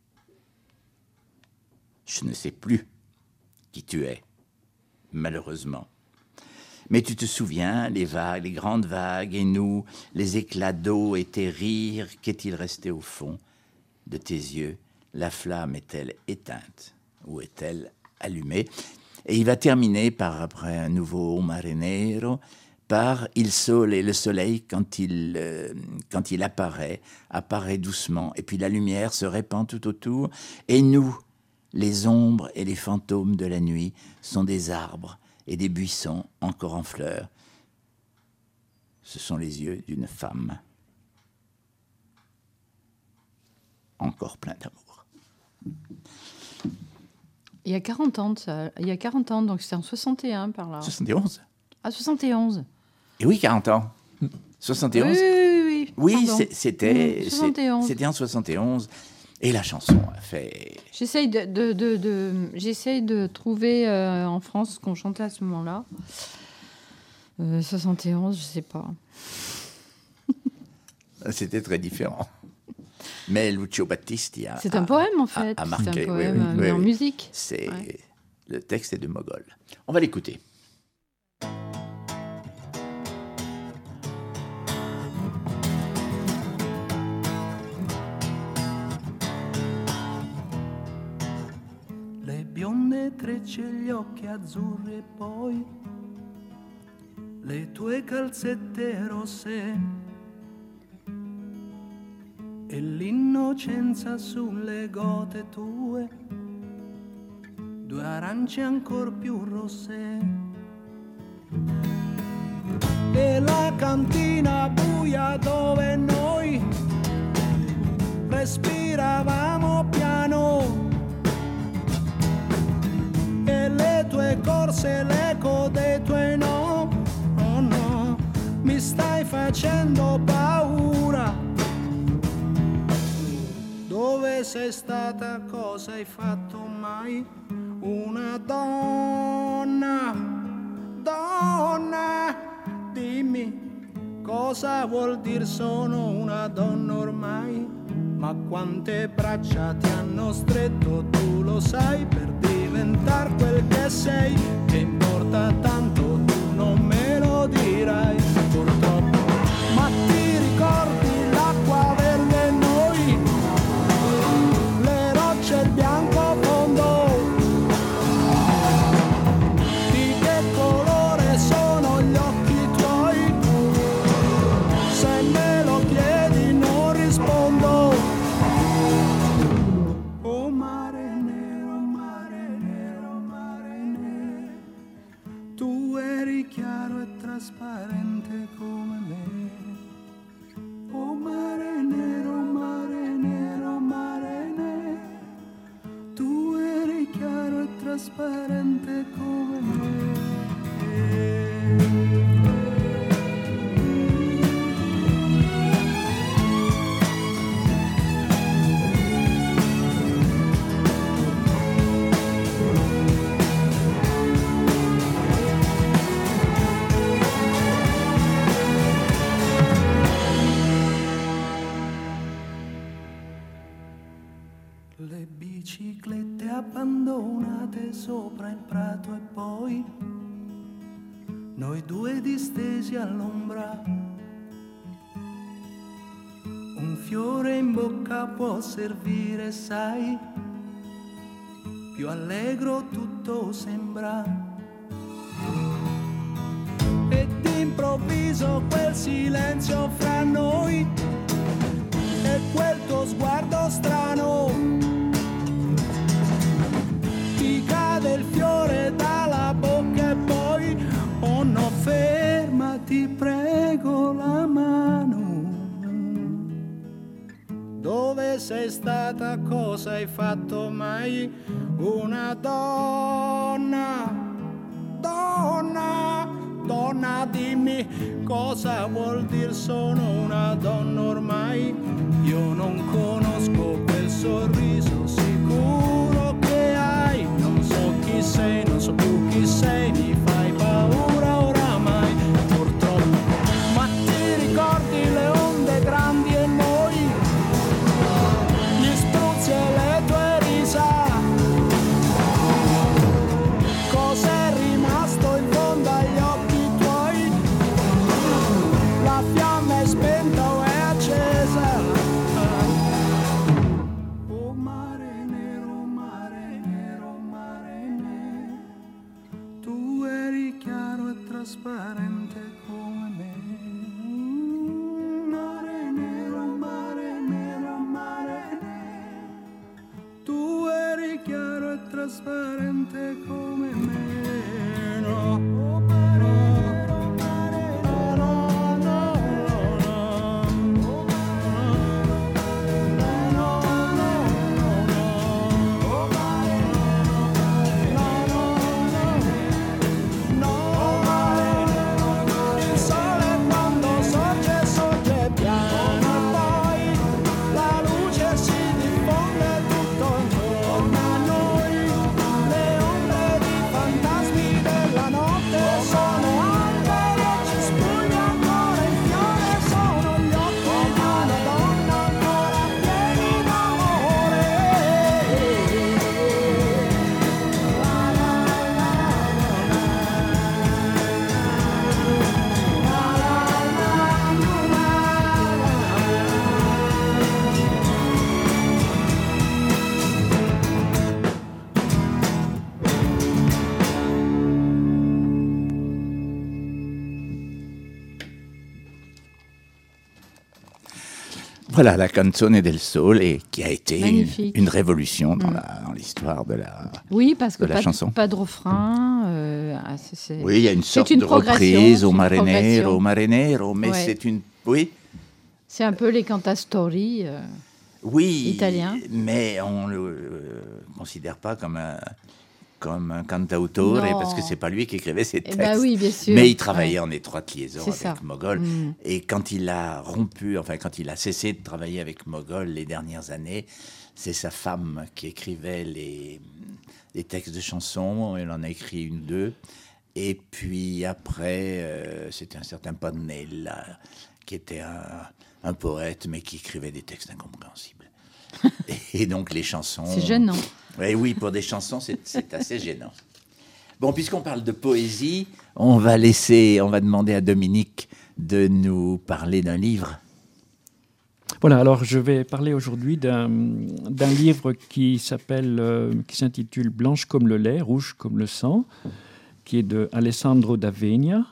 [SPEAKER 1] Je ne sais plus qui tu es, malheureusement. Mais tu te souviens, les vagues, les grandes vagues, et nous, les éclats d'eau et tes rires, qu'est-il resté au fond de tes yeux? La flamme est-elle éteinte ou est-elle allumée? Et il va terminer par, après un nouveau O Mare Nero, par Il Sole, et le soleil, quand il, euh, quand il apparaît, apparaît doucement, et puis la lumière se répand tout autour, et nous, les ombres et les fantômes de la nuit, sont des arbres et des buissons encore en fleurs. Ce sont les yeux d'une femme, encore plein d'amour.
[SPEAKER 3] Il y a quarante ans, ça. Il y a quarante ans, donc c'était en soixante et un par là.
[SPEAKER 1] soixante et onze.
[SPEAKER 3] Ah, soixante et onze.
[SPEAKER 1] Et oui, quarante ans. soixante et onze.
[SPEAKER 3] Oui, oui, oui.
[SPEAKER 1] Oui,
[SPEAKER 3] Pardon.
[SPEAKER 1] c'est- c'était,
[SPEAKER 3] Mmh, soixante et onze.
[SPEAKER 1] c'est- c'était en soixante et onze. Et la chanson a fait...
[SPEAKER 3] J'essaye de, de, de, de- j'essaye de trouver euh, en France ce qu'on chantait à ce moment-là. Euh, soixante et onze, je sais pas.
[SPEAKER 1] C'était très différent. Mais Lucio Battisti a...
[SPEAKER 3] C'est un
[SPEAKER 1] a-
[SPEAKER 3] poème, en
[SPEAKER 1] a-
[SPEAKER 3] fait.
[SPEAKER 1] a marqué,
[SPEAKER 3] C'est un
[SPEAKER 1] oui,
[SPEAKER 3] poème
[SPEAKER 1] oui,
[SPEAKER 3] euh,
[SPEAKER 1] oui,
[SPEAKER 3] mais en
[SPEAKER 1] oui.
[SPEAKER 3] musique.
[SPEAKER 1] C'est...
[SPEAKER 3] Ouais.
[SPEAKER 1] Le texte est de Mogol. On va l'écouter.
[SPEAKER 8] Le bionde le trecce e gli occhi azzurri e poi le tue calzette rosse e l'innocenza sulle gote tue, due arance ancor più rosse e la cantina buia dove noi respiravamo piano e le tue corse, l'eco dei tuoi no, oh no, mi stai facendo paura. Dove sei stata, cosa hai fatto mai? Una donna, donna, dimmi cosa vuol dire sono una donna ormai? Ma quante braccia ti hanno stretto, tu lo sai, per diventar quel che sei. Che importa tanto, tu non me lo dirai, purtroppo. Ma ti ricordi l'acqua verde e noi, le rocce e il bianco fondo? Di che colore sono gli occhi tuoi? Se me lo chiedi non rispondo. Oh mare nero, mare nero, mare nero, tu eri chiaro e trasparente come me. Oh mare nero, mare nero, mare nero, tu eri chiaro e trasparente come me. Le biciclette abbandonate sopra il prato e poi noi due distesi all'ombra. Un fiore in bocca può servire, sai, più allegro tutto sembra. E d'improvviso quel silenzio fra noi e quel tuo sguardo strano, ti cade il fiore dalla bocca e poi oh no, fermati prego la mano. Dove sei stata, cosa hai fatto mai? Una donna, donna, donna, dimmi cosa vuol dire sono una donna ormai. Io non conosco quel sorriso sicuro che hai, non so chi sei, non so più chi sei, mi fai paura oramai, purtroppo. Ma ti ricordi le onde grandi e noi, gli spruzzi e le tue risa? Cos'è rimasto in fondo agli occhi tuoi? La fiamma è spenta o è accesa? Oh mare nero, mare nero, mare nero, tu eri chiaro e trasparente come me. Mare nero, mare nero, mare nero, tu eri chiaro e trasparente come me. No.
[SPEAKER 9] Le ombre
[SPEAKER 1] Voilà, la Canzone del Sole, et qui a été une, une révolution dans,
[SPEAKER 3] mmh.
[SPEAKER 1] la, dans l'histoire de la
[SPEAKER 3] Oui, parce que
[SPEAKER 1] de la
[SPEAKER 3] pas,
[SPEAKER 1] chanson.
[SPEAKER 3] De, pas de refrain. Euh, c'est, c'est...
[SPEAKER 1] Oui, il y a une sorte
[SPEAKER 3] une
[SPEAKER 1] de reprise au Marinero, au Marinero, mais
[SPEAKER 3] ouais.
[SPEAKER 1] c'est une... Oui.
[SPEAKER 3] C'est un peu les cantastorie euh,
[SPEAKER 1] oui,
[SPEAKER 3] italiens.
[SPEAKER 1] Mais on ne le euh, considère pas comme un... comme un cantautore, parce que c'est pas lui qui écrivait ses textes.
[SPEAKER 3] Eh ben oui, bien sûr.
[SPEAKER 1] Mais il travaillait ouais. en étroite liaison
[SPEAKER 3] c'est
[SPEAKER 1] avec
[SPEAKER 3] ça.
[SPEAKER 1] Mogol.
[SPEAKER 3] Mm.
[SPEAKER 1] Et quand il a rompu, enfin quand il a cessé de travailler avec Mogol les dernières années, c'est sa femme qui écrivait les, les textes de chansons. Elle en a écrit une ou deux. Et puis après, euh, c'était un certain Pannella, qui était un, un poète, mais qui écrivait des textes incompréhensibles. Et donc les chansons...
[SPEAKER 3] C'est gênant.
[SPEAKER 1] Oui, oui, pour des chansons, c'est, c'est assez gênant. Bon, puisqu'on parle de poésie, on va laisser, on va demander à Dominique de nous parler d'un livre.
[SPEAKER 7] Voilà, alors je vais parler aujourd'hui d'un, d'un livre qui s'appelle, euh, qui s'intitule Blanche comme le lait, rouge comme le sang, qui est de Alessandro d'Avegna.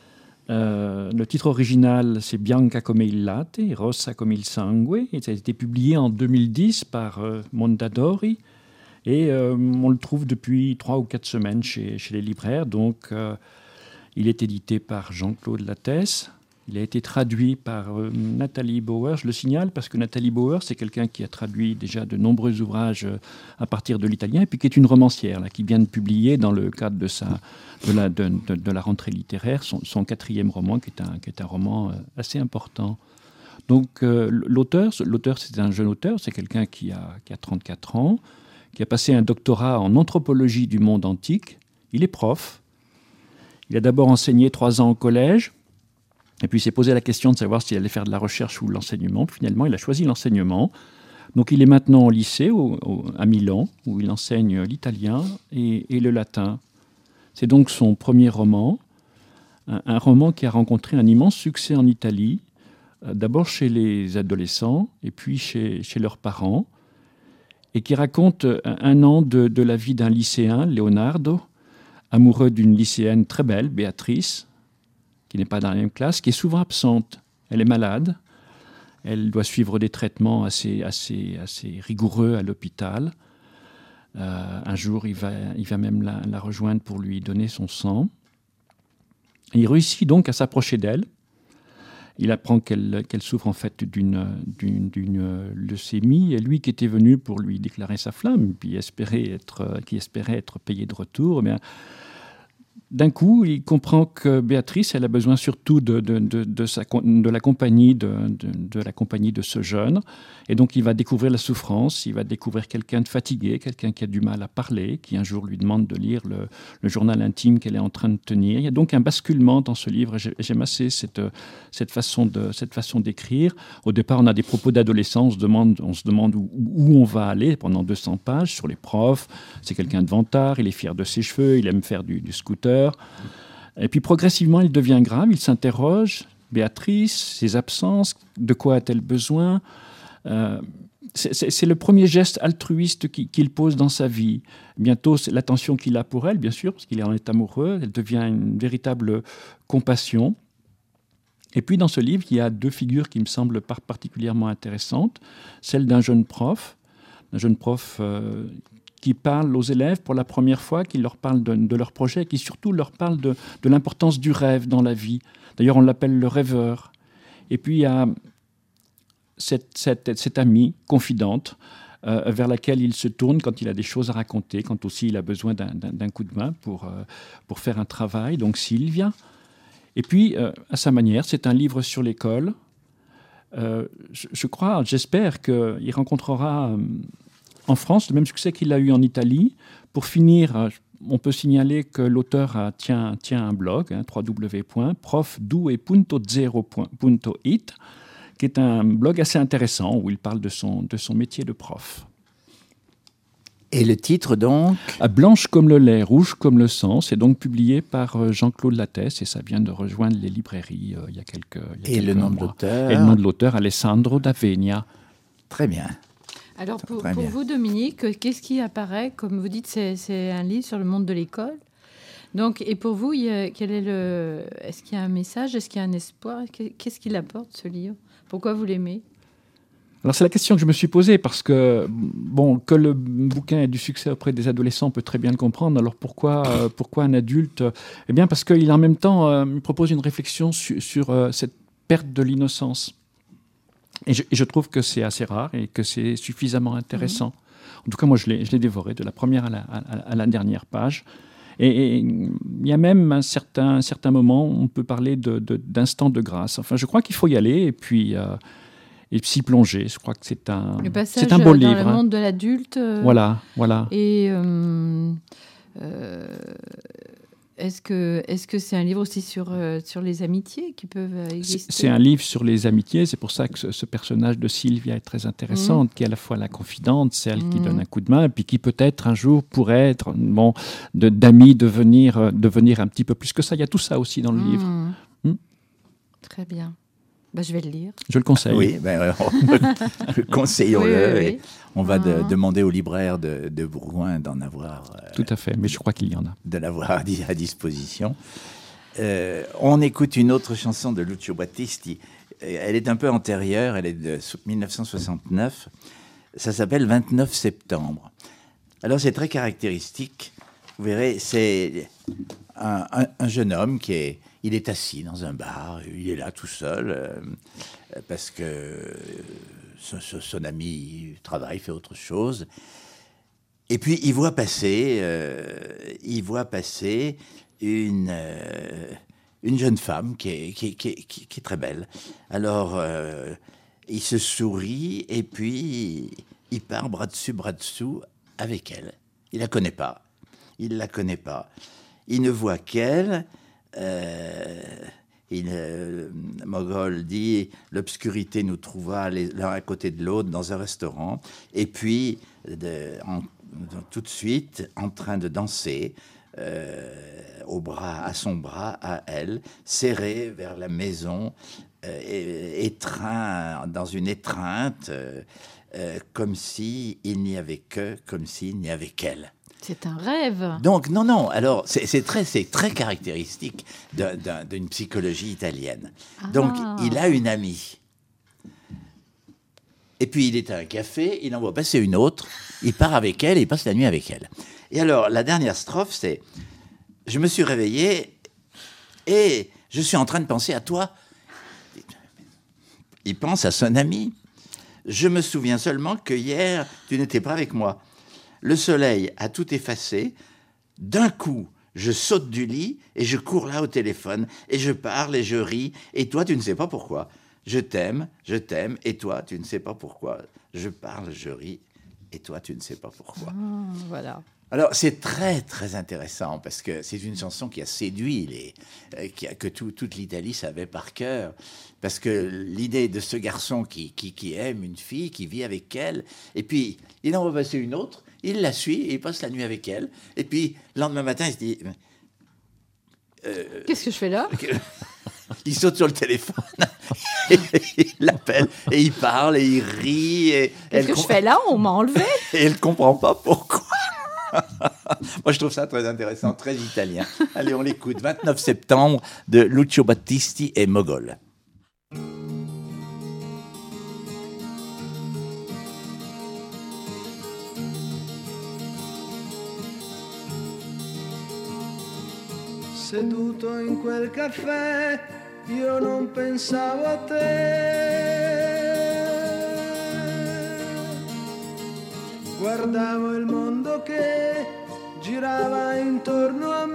[SPEAKER 7] Euh, le titre original, c'est Bianca come il latte, Rossa come il sangue, et ça a été publié en deux mille dix par euh, Mondadori. Et euh, on le trouve depuis trois ou quatre semaines chez, chez les libraires. Donc, euh, il est édité par Jean-Claude Lattès. Il a été traduit par euh, Nathalie Bauer. Je le signale parce que Nathalie Bauer, c'est quelqu'un qui a traduit déjà de nombreux ouvrages euh, à partir de l'italien, et puis qui est une romancière, là, qui vient de publier dans le cadre de, sa, de, la, de, de, de la rentrée littéraire son, son quatrième roman, qui est un, qui est un roman euh, assez important. Donc, euh, l'auteur, l'auteur, c'est un jeune auteur, c'est quelqu'un qui a, qui a trente-quatre ans, qui a passé un doctorat en anthropologie du monde antique. Il est prof. Il a d'abord enseigné trois ans au collège, et puis il s'est posé la question de savoir s'il allait faire de la recherche ou de l'enseignement. Finalement, il a choisi l'enseignement. Donc il est maintenant au lycée, au, au, à Milan, où il enseigne l'italien et, et le latin. C'est donc son premier roman, un, un roman qui a rencontré un immense succès en Italie, euh, d'abord chez les adolescents, et puis chez, chez leurs parents, et qui raconte un an de, de la vie d'un lycéen, Leonardo, amoureux d'une lycéenne très belle, Béatrice, qui n'est pas dans la même classe, qui est souvent absente. Elle est malade, elle doit suivre des traitements assez, assez, assez rigoureux à l'hôpital. Euh, un jour, il va, il va même la, la rejoindre pour lui donner son sang. Et il réussit donc à s'approcher d'elle. Il apprend qu'elle, qu'elle souffre en fait d'une, d'une, d'une leucémie, et lui qui était venu pour lui déclarer sa flamme, puis espérer être, qui espérait être payé de retour, eh bien, d'un coup, il comprend que Béatrice, elle a besoin surtout de, de, de, de, sa, de, la compagnie de, de, de la compagnie de ce jeune. Et donc, il va découvrir la souffrance, il va découvrir quelqu'un de fatigué, quelqu'un qui a du mal à parler, qui un jour lui demande de lire le, le journal intime qu'elle est en train de tenir. Il y a donc un basculement dans ce livre, et j'aime assez cette, cette, façon de, cette façon d'écrire. Au départ, on a des propos d'adolescents, on se demande, on se demande où, où on va aller pendant deux cents pages sur les profs. C'est quelqu'un de vantard, il est fier de ses cheveux, il aime faire du, du scooter. Et puis progressivement, il devient grave, il s'interroge. Béatrice, ses absences, de quoi a-t-elle besoin ? euh, c'est, c'est, c'est le premier geste altruiste qu'il, qu'il pose dans sa vie. Bientôt, c'est l'attention qu'il a pour elle, bien sûr, parce qu'il en est amoureux. Elle devient une véritable compassion. Et puis, dans ce livre, il y a deux figures qui me semblent particulièrement intéressantes. Celle d'un jeune prof, un jeune prof... Euh, qui parle aux élèves pour la première fois, qui leur parle de, de leur projet, qui surtout leur parle de, de l'importance du rêve dans la vie. D'ailleurs, on l'appelle le rêveur. Et puis, il y a cette, cette, cette amie confidente euh, vers laquelle il se tourne quand il a des choses à raconter, quand aussi il a besoin d'un, d'un, d'un coup de main pour, euh, pour faire un travail, donc Sylvia. Et puis, euh, à sa manière, c'est un livre sur l'école. Euh, je, je crois, j'espère qu'il rencontrera... Euh, en France, le même succès qu'il a eu en Italie. Pour finir, on peut signaler que l'auteur a, tient, tient un blog, hein, w w w point prof due punto zero punto it, qui est un blog assez intéressant où il parle de son, de son métier de prof.
[SPEAKER 1] Et le titre donc ?
[SPEAKER 7] Blanche comme le lait, rouge comme le sang. C'est donc publié par Jean-Claude Lattès et ça vient de rejoindre les librairies euh, il y a quelques, il y a
[SPEAKER 1] et
[SPEAKER 7] quelques
[SPEAKER 1] le nom
[SPEAKER 7] mois.
[SPEAKER 1] de l'auteur ?
[SPEAKER 7] Et le nom de l'auteur, Alessandro d'Avegna.
[SPEAKER 1] Très bien.
[SPEAKER 3] Alors pour, pour vous, Dominique, qu'est-ce qui apparaît ? Comme vous dites, c'est, c'est un livre sur le monde de l'école. Donc, et pour vous, il y a, quel est le, est-ce qu'il y a un message ? Est-ce qu'il y a un espoir ? Qu'est-ce qu'il apporte, ce livre ? Pourquoi vous l'aimez ?
[SPEAKER 7] Alors c'est la question que je me suis posée parce que bon, que le bouquin ait du succès auprès des adolescents, on peut très bien le comprendre. Alors pourquoi, euh, pourquoi un adulte? Eh bien parce qu'il en même temps euh, me propose une réflexion su- sur euh, cette perte de l'innocence. Et je, et je trouve que c'est assez rare et que c'est suffisamment intéressant. Mmh. En tout cas, moi, je l'ai, je l'ai dévoré de la première à la, à, à la dernière page. Et il y a même un certain, un certain moment où on peut parler de, de, d'instant de grâce. Enfin, je crois qu'il faut y aller et puis euh, et s'y plonger. Je crois que c'est un,
[SPEAKER 3] le passage
[SPEAKER 7] c'est un beau
[SPEAKER 3] dans
[SPEAKER 7] livre.
[SPEAKER 3] Le monde de l'adulte. Euh,
[SPEAKER 7] voilà, voilà.
[SPEAKER 3] Et euh, euh, est-ce que est-ce que c'est un livre aussi sur euh, sur les amitiés qui peuvent exister?
[SPEAKER 7] C'est, c'est un livre sur les amitiés. C'est pour ça que ce, ce personnage de Sylvia est très intéressante, mmh. qui est à la fois la confidente, celle mmh. qui donne un coup de main, et puis qui peut-être un jour pourrait être bon de, d'amis devenir devenir un petit peu plus que ça. Il y a tout ça aussi dans le mmh. livre. Mmh.
[SPEAKER 3] Très bien. Ben, je vais le lire.
[SPEAKER 7] Je le conseille.
[SPEAKER 1] Oui, ben, conseillons-le.
[SPEAKER 3] Oui, oui, oui.
[SPEAKER 1] Et on va de, demander au libraire de, de Bourgoin d'en avoir. Euh,
[SPEAKER 7] Tout à fait, mais je crois qu'il y en a.
[SPEAKER 1] De l'avoir à, à disposition. Euh, on écoute une autre chanson de Lucio Battisti. Elle est un peu antérieure, elle est de dix-neuf cent soixante-neuf. Ça s'appelle vingt-neuf septembre. Alors c'est très caractéristique. Vous verrez, c'est un, un, un jeune homme qui est... Il est assis dans un bar, il est là tout seul, euh, parce que euh, son, son ami travaille, fait autre chose. Et puis il voit passer, euh, il voit passer une, euh, une jeune femme qui est, qui, qui, qui, qui est très belle. Alors euh, il se sourit et puis il part bras dessus, bras dessous avec elle. Il la connaît pas, il la connaît pas. Il ne voit qu'elle. Euh, il, euh, Mogol dit l'obscurité nous trouva l'un à côté de l'autre dans un restaurant et puis de, en, tout de suite en train de danser euh, au bras, à son bras à elle, serré vers la maison, euh, étreint dans une étreinte euh, euh, comme si il n'y avait que, comme s'il n'y avait qu'elle.
[SPEAKER 3] C'est un rêve.
[SPEAKER 1] Donc, non, non. Alors, c'est, c'est, très, c'est très caractéristique d'un, d'un, d'une psychologie italienne. Ah. Donc, il a une amie. Et puis, il est à un café, il en voit passer une autre, il part avec elle et il passe la nuit avec elle. Et alors, la dernière strophe, c'est « Je me suis réveillé et je suis en train de penser à toi. » Il pense à son ami. « Je me souviens seulement que hier, tu n'étais pas avec moi. » Le soleil a tout effacé. D'un coup, je saute du lit et je cours là au téléphone et je parle et je ris. Et toi, tu ne sais pas pourquoi. Je t'aime, je t'aime. Et toi, tu ne sais pas pourquoi. Je parle, je ris. Et toi, tu ne sais pas pourquoi.
[SPEAKER 3] Oh, voilà.
[SPEAKER 1] Alors, c'est très, très intéressant parce que c'est une chanson qui a séduit, les, euh, qui a, que tout, toute l'Italie savait par cœur. Parce que l'idée de ce garçon qui, qui, qui aime une fille, qui vit avec elle, et puis il en va passer une autre, il la suit et il passe la nuit avec elle. Et puis, le lendemain matin, il se dit...
[SPEAKER 3] Euh, Qu'est-ce que je fais là?
[SPEAKER 1] Il saute sur le téléphone, et il l'appelle, et il parle, et il rit. Et
[SPEAKER 3] Qu'est-ce que comp... je fais là? On m'a enlevé.
[SPEAKER 1] Et elle ne comprend pas pourquoi. Moi, je trouve ça très intéressant, très italien. Allez, on l'écoute. vingt-neuf septembre de Lucio Battisti et Mogol.
[SPEAKER 8] Seduto in quel caffè, io non pensavo a te. Guardavo il mondo che girava intorno a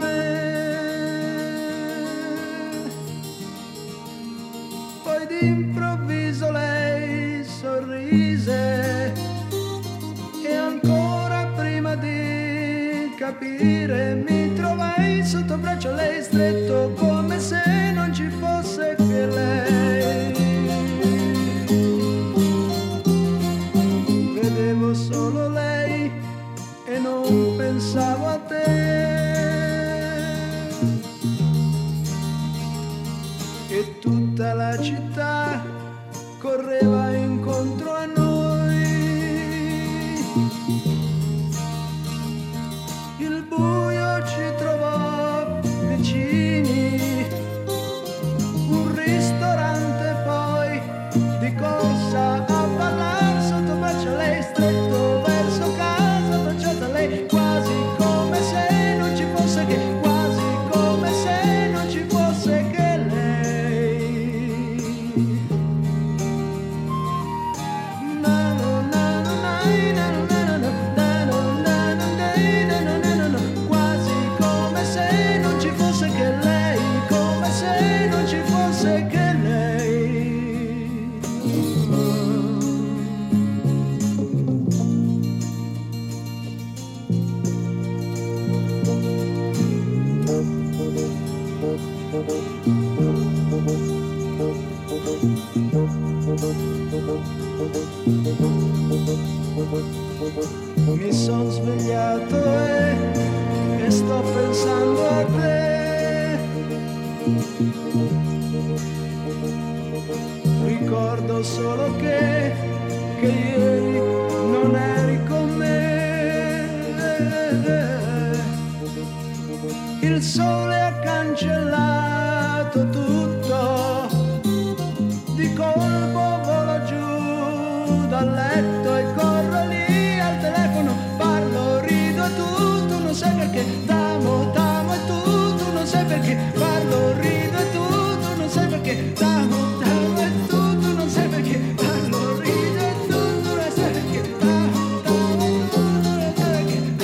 [SPEAKER 8] me. Poi d'improvviso lei sorrise e ancora prima di capire mi trovai sotto braccio a lei stretto come se non ci fosse che lei. Vedevo solo lei e non pensavo a te. E tutta la città correva incontro a noi. Il buio ci trovò vicini, un ristorante poi di cosa a ballare. Mi son svegliato e, e sto pensando a te. Ricordo solo che, che ieri non eri con me. Il sole ha cancellato tutto, di colpo volo giù dal letto e corro lì al telefono, parlo, rido e tu, tu non sai perché t'amo, t'amo e tu, tu non sai perché parlo, rido e tu, tu non sai perché t'amo, t'amo e tu, tu non sai perché parlo, rido e tu, tu non sai perché t'amo, t'amo e tu, tu non sai perché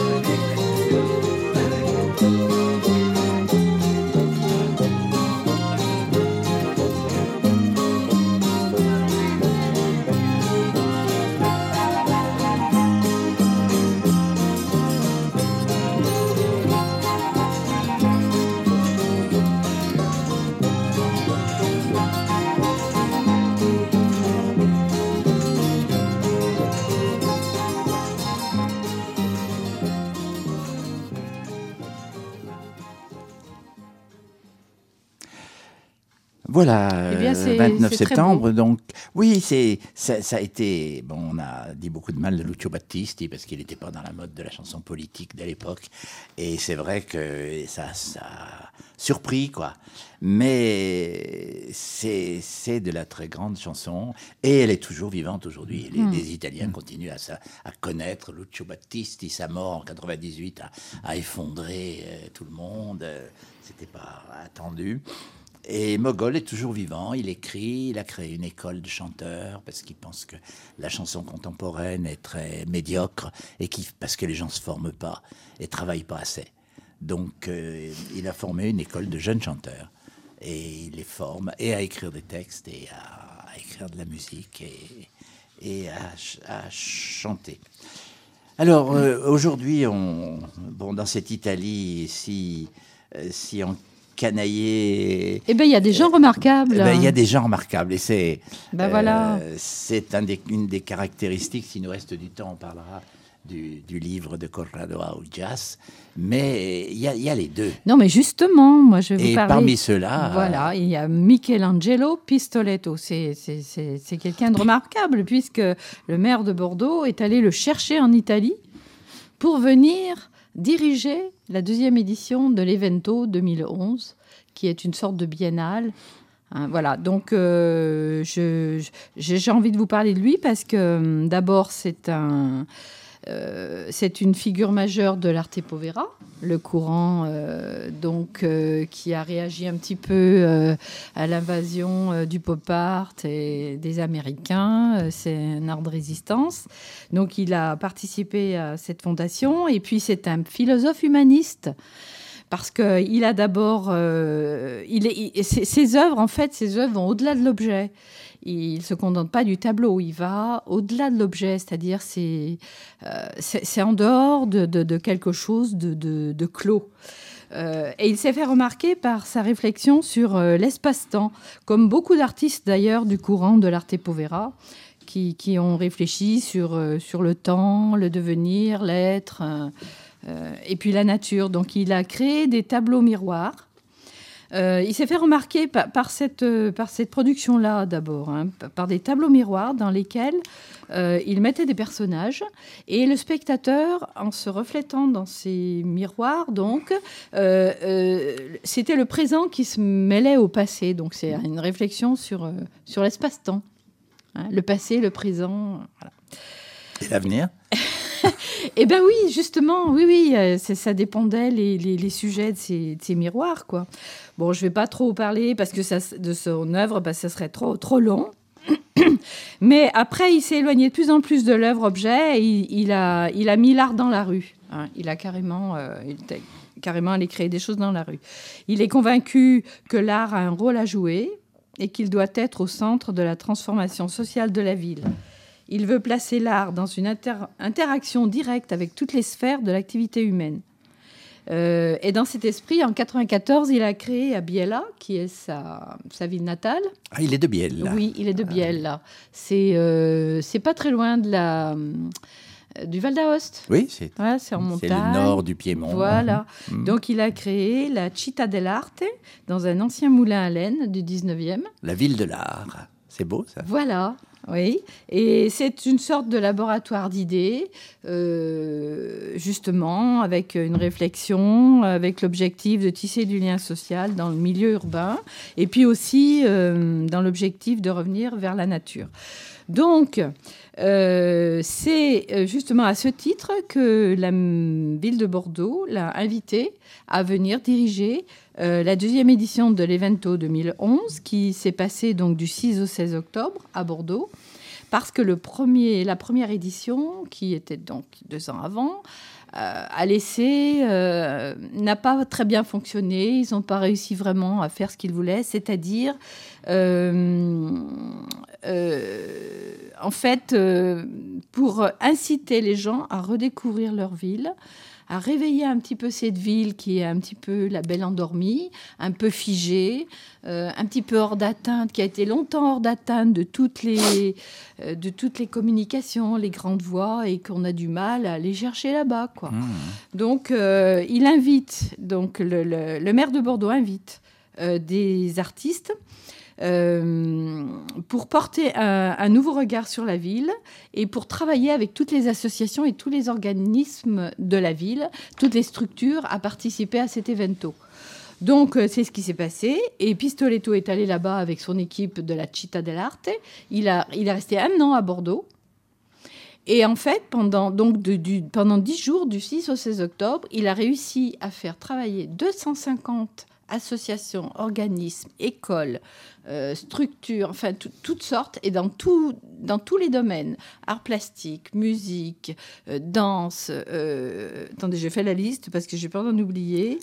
[SPEAKER 1] Voilà,
[SPEAKER 3] Eh bien, c'est-
[SPEAKER 1] euh, vingt-neuf
[SPEAKER 3] c'est très
[SPEAKER 1] septembre,
[SPEAKER 3] beau.
[SPEAKER 1] donc oui, c'est ça, ça a été. Bon, on a dit beaucoup de mal de Lucio Battisti parce qu'il n'était pas dans la mode de la chanson politique de l'époque, et c'est vrai que ça, ça a surpris quoi. Mais c'est c'est de la très grande chanson et elle est toujours vivante aujourd'hui. Les,
[SPEAKER 3] Mm.
[SPEAKER 1] les Italiens continuent à, sa- à connaître Lucio Battisti. Sa mort en quatre-vingt-dix-huit a, a effondré euh, tout le monde. Euh, C'était pas attendu. Et Mogol est toujours vivant, il écrit, il a créé une école de chanteurs parce qu'il pense que la chanson contemporaine est très médiocre et qu'il- parce que les gens ne se forment pas et travaillent pas assez. Donc euh, il a formé une école de jeunes chanteurs et il les forme et à écrire des textes et à, à écrire de la musique et, et à, ch- à chanter. Alors euh, aujourd'hui, on, bon, dans cette Italie si, euh, si encanaillée.
[SPEAKER 3] Eh bien, il y a des gens remarquables.
[SPEAKER 1] Eh ben, il y a des gens remarquables et c'est
[SPEAKER 3] Ben voilà.
[SPEAKER 1] euh, c'est un des- une des caractéristiques. S'il nous reste du temps, on parlera du, du livre de Corrado Augias, mais il y, a- il y a les deux.
[SPEAKER 3] Non, mais justement, moi, je vais vous
[SPEAKER 1] Et
[SPEAKER 3] parler...
[SPEAKER 1] parmi ceux-là,
[SPEAKER 3] Voilà, il y a Michelangelo Pistoletto. C'est, c'est, c'est, c'est quelqu'un de remarquable, puisque le maire de Bordeaux est allé le chercher en Italie pour venir diriger la deuxième édition de l'Evento deux mille onze, qui est une sorte de biennale. Hein, voilà, donc euh, je, je- j'ai j'ai envie de vous parler de lui parce que euh, d'abord, c'est un... Euh, c'est une figure majeure de l'arte povera, le courant euh, donc euh, qui a réagi un petit peu euh, à l'invasion euh, du pop art et des Américains. Euh, c'est un art de résistance. Donc il a participé à cette fondation et puis c'est un philosophe humaniste. Parce qu'il a d'abord, euh, il est, il- ses, ses œuvres, en fait, ses œuvres vont au-delà de l'objet. Il ne se contente pas du tableau, il va au-delà de l'objet, c'est-à-dire c'est, euh, c'est, c'est en dehors de, de- de quelque chose de, de- de clos. Euh, et il s'est fait remarquer par sa réflexion sur euh, l'espace-temps, comme beaucoup d'artistes d'ailleurs du courant de l'arte povera, qui, qui ont réfléchi sur, euh, sur le temps, le devenir, l'être, euh, euh, et puis la nature. Donc il a créé des tableaux miroirs. Euh, il s'est fait remarquer par, par cette, euh, par cette production-là d'abord, hein, par- par des tableaux miroirs dans lesquels euh, il mettait des personnages et le spectateur, en se reflétant dans ces miroirs, donc, euh, euh, c'était le présent qui se mêlait au passé. Donc c'est une réflexion sur, euh, sur l'espace-temps, hein, le passé, le présent. Voilà.
[SPEAKER 1] et l'avenir.
[SPEAKER 3] Eh bien oui, justement, oui, oui, euh, c'est- ça dépendait les, les, les sujets de ces, de ces miroirs, quoi. Bon, je ne vais pas trop parler parce que ça, de son œuvre, parce que ça serait trop, trop long. Mais après, il s'est éloigné de plus en plus de l'œuvre-objet et il, il, a, il a mis l'art dans la rue. Hein. Il a carrément, euh, il était carrément allé créer des choses dans la rue. Il est convaincu que l'art a un rôle à jouer et qu'il doit être au centre de la transformation sociale de la ville. Il veut placer l'art dans une inter- interaction directe avec toutes les sphères de l'activité humaine. Euh, et dans cet esprit, en quatre-vingt-quatorze, il a créé à Biella, qui est sa, sa ville natale.
[SPEAKER 1] Ah, il est de Biella.
[SPEAKER 3] Oui, il est de Biella. C'est, euh, c'est pas très loin de la, euh, du Val d'Aoste.
[SPEAKER 1] Oui, c'est,
[SPEAKER 3] ouais, c'est en montagne.
[SPEAKER 1] C'est le nord du Piémont.
[SPEAKER 3] Voilà.
[SPEAKER 1] Mmh.
[SPEAKER 3] Donc, il a créé la Città dell'Arte dans un ancien moulin à laine du dix-neuvième.
[SPEAKER 1] La ville de l'art. C'est beau, ça.
[SPEAKER 3] Voilà. Oui, et c'est une sorte de laboratoire d'idées, euh, justement, avec une réflexion, avec l'objectif de tisser du lien social dans le milieu urbain, et puis aussi euh, dans l'objectif de revenir vers la nature. Donc, euh, c'est justement à ce titre que la ville de Bordeaux l'a invité à venir diriger euh, la deuxième édition de l'Evento deux mille onze, qui s'est passée donc du six au seize octobre à Bordeaux, parce que le premier, la première édition, qui était donc deux ans avant, euh, a laissé, euh, n'a pas très bien fonctionné. Ils n'ont pas réussi vraiment à faire ce qu'ils voulaient, c'est-à-dire, euh, euh, en fait, euh, pour inciter les gens à redécouvrir leur ville, à réveiller un petit peu cette ville qui est un petit peu la belle endormie, un peu figée, euh, un petit peu hors d'atteinte, qui a été longtemps hors d'atteinte de toutes les, euh, de toutes les communications, les grandes voies, et qu'on a du mal à aller chercher là-bas, quoi. Mmh. Donc, euh, il invite, donc le, le, le maire de Bordeaux invite euh, des artistes Euh, pour porter un, un nouveau regard sur la ville et pour travailler avec toutes les associations et tous les organismes de la ville, toutes les structures à participer à cet evento. Donc, euh, c'est ce qui s'est passé. Et Pistoletto est allé là-bas avec son équipe de la Città dell'Arte. Il, a, il est resté un an à Bordeaux. Et en fait, pendant, donc de, du, pendant dix jours, du six au seize octobre, il a réussi à faire travailler deux cent cinquante associations, organismes, écoles, euh, structures, enfin tout, toutes sortes, et dans, tout, dans tous les domaines, art plastique, musique, euh, danse, euh, attendez, j'ai fait la liste parce que j'ai peur d'en oublier,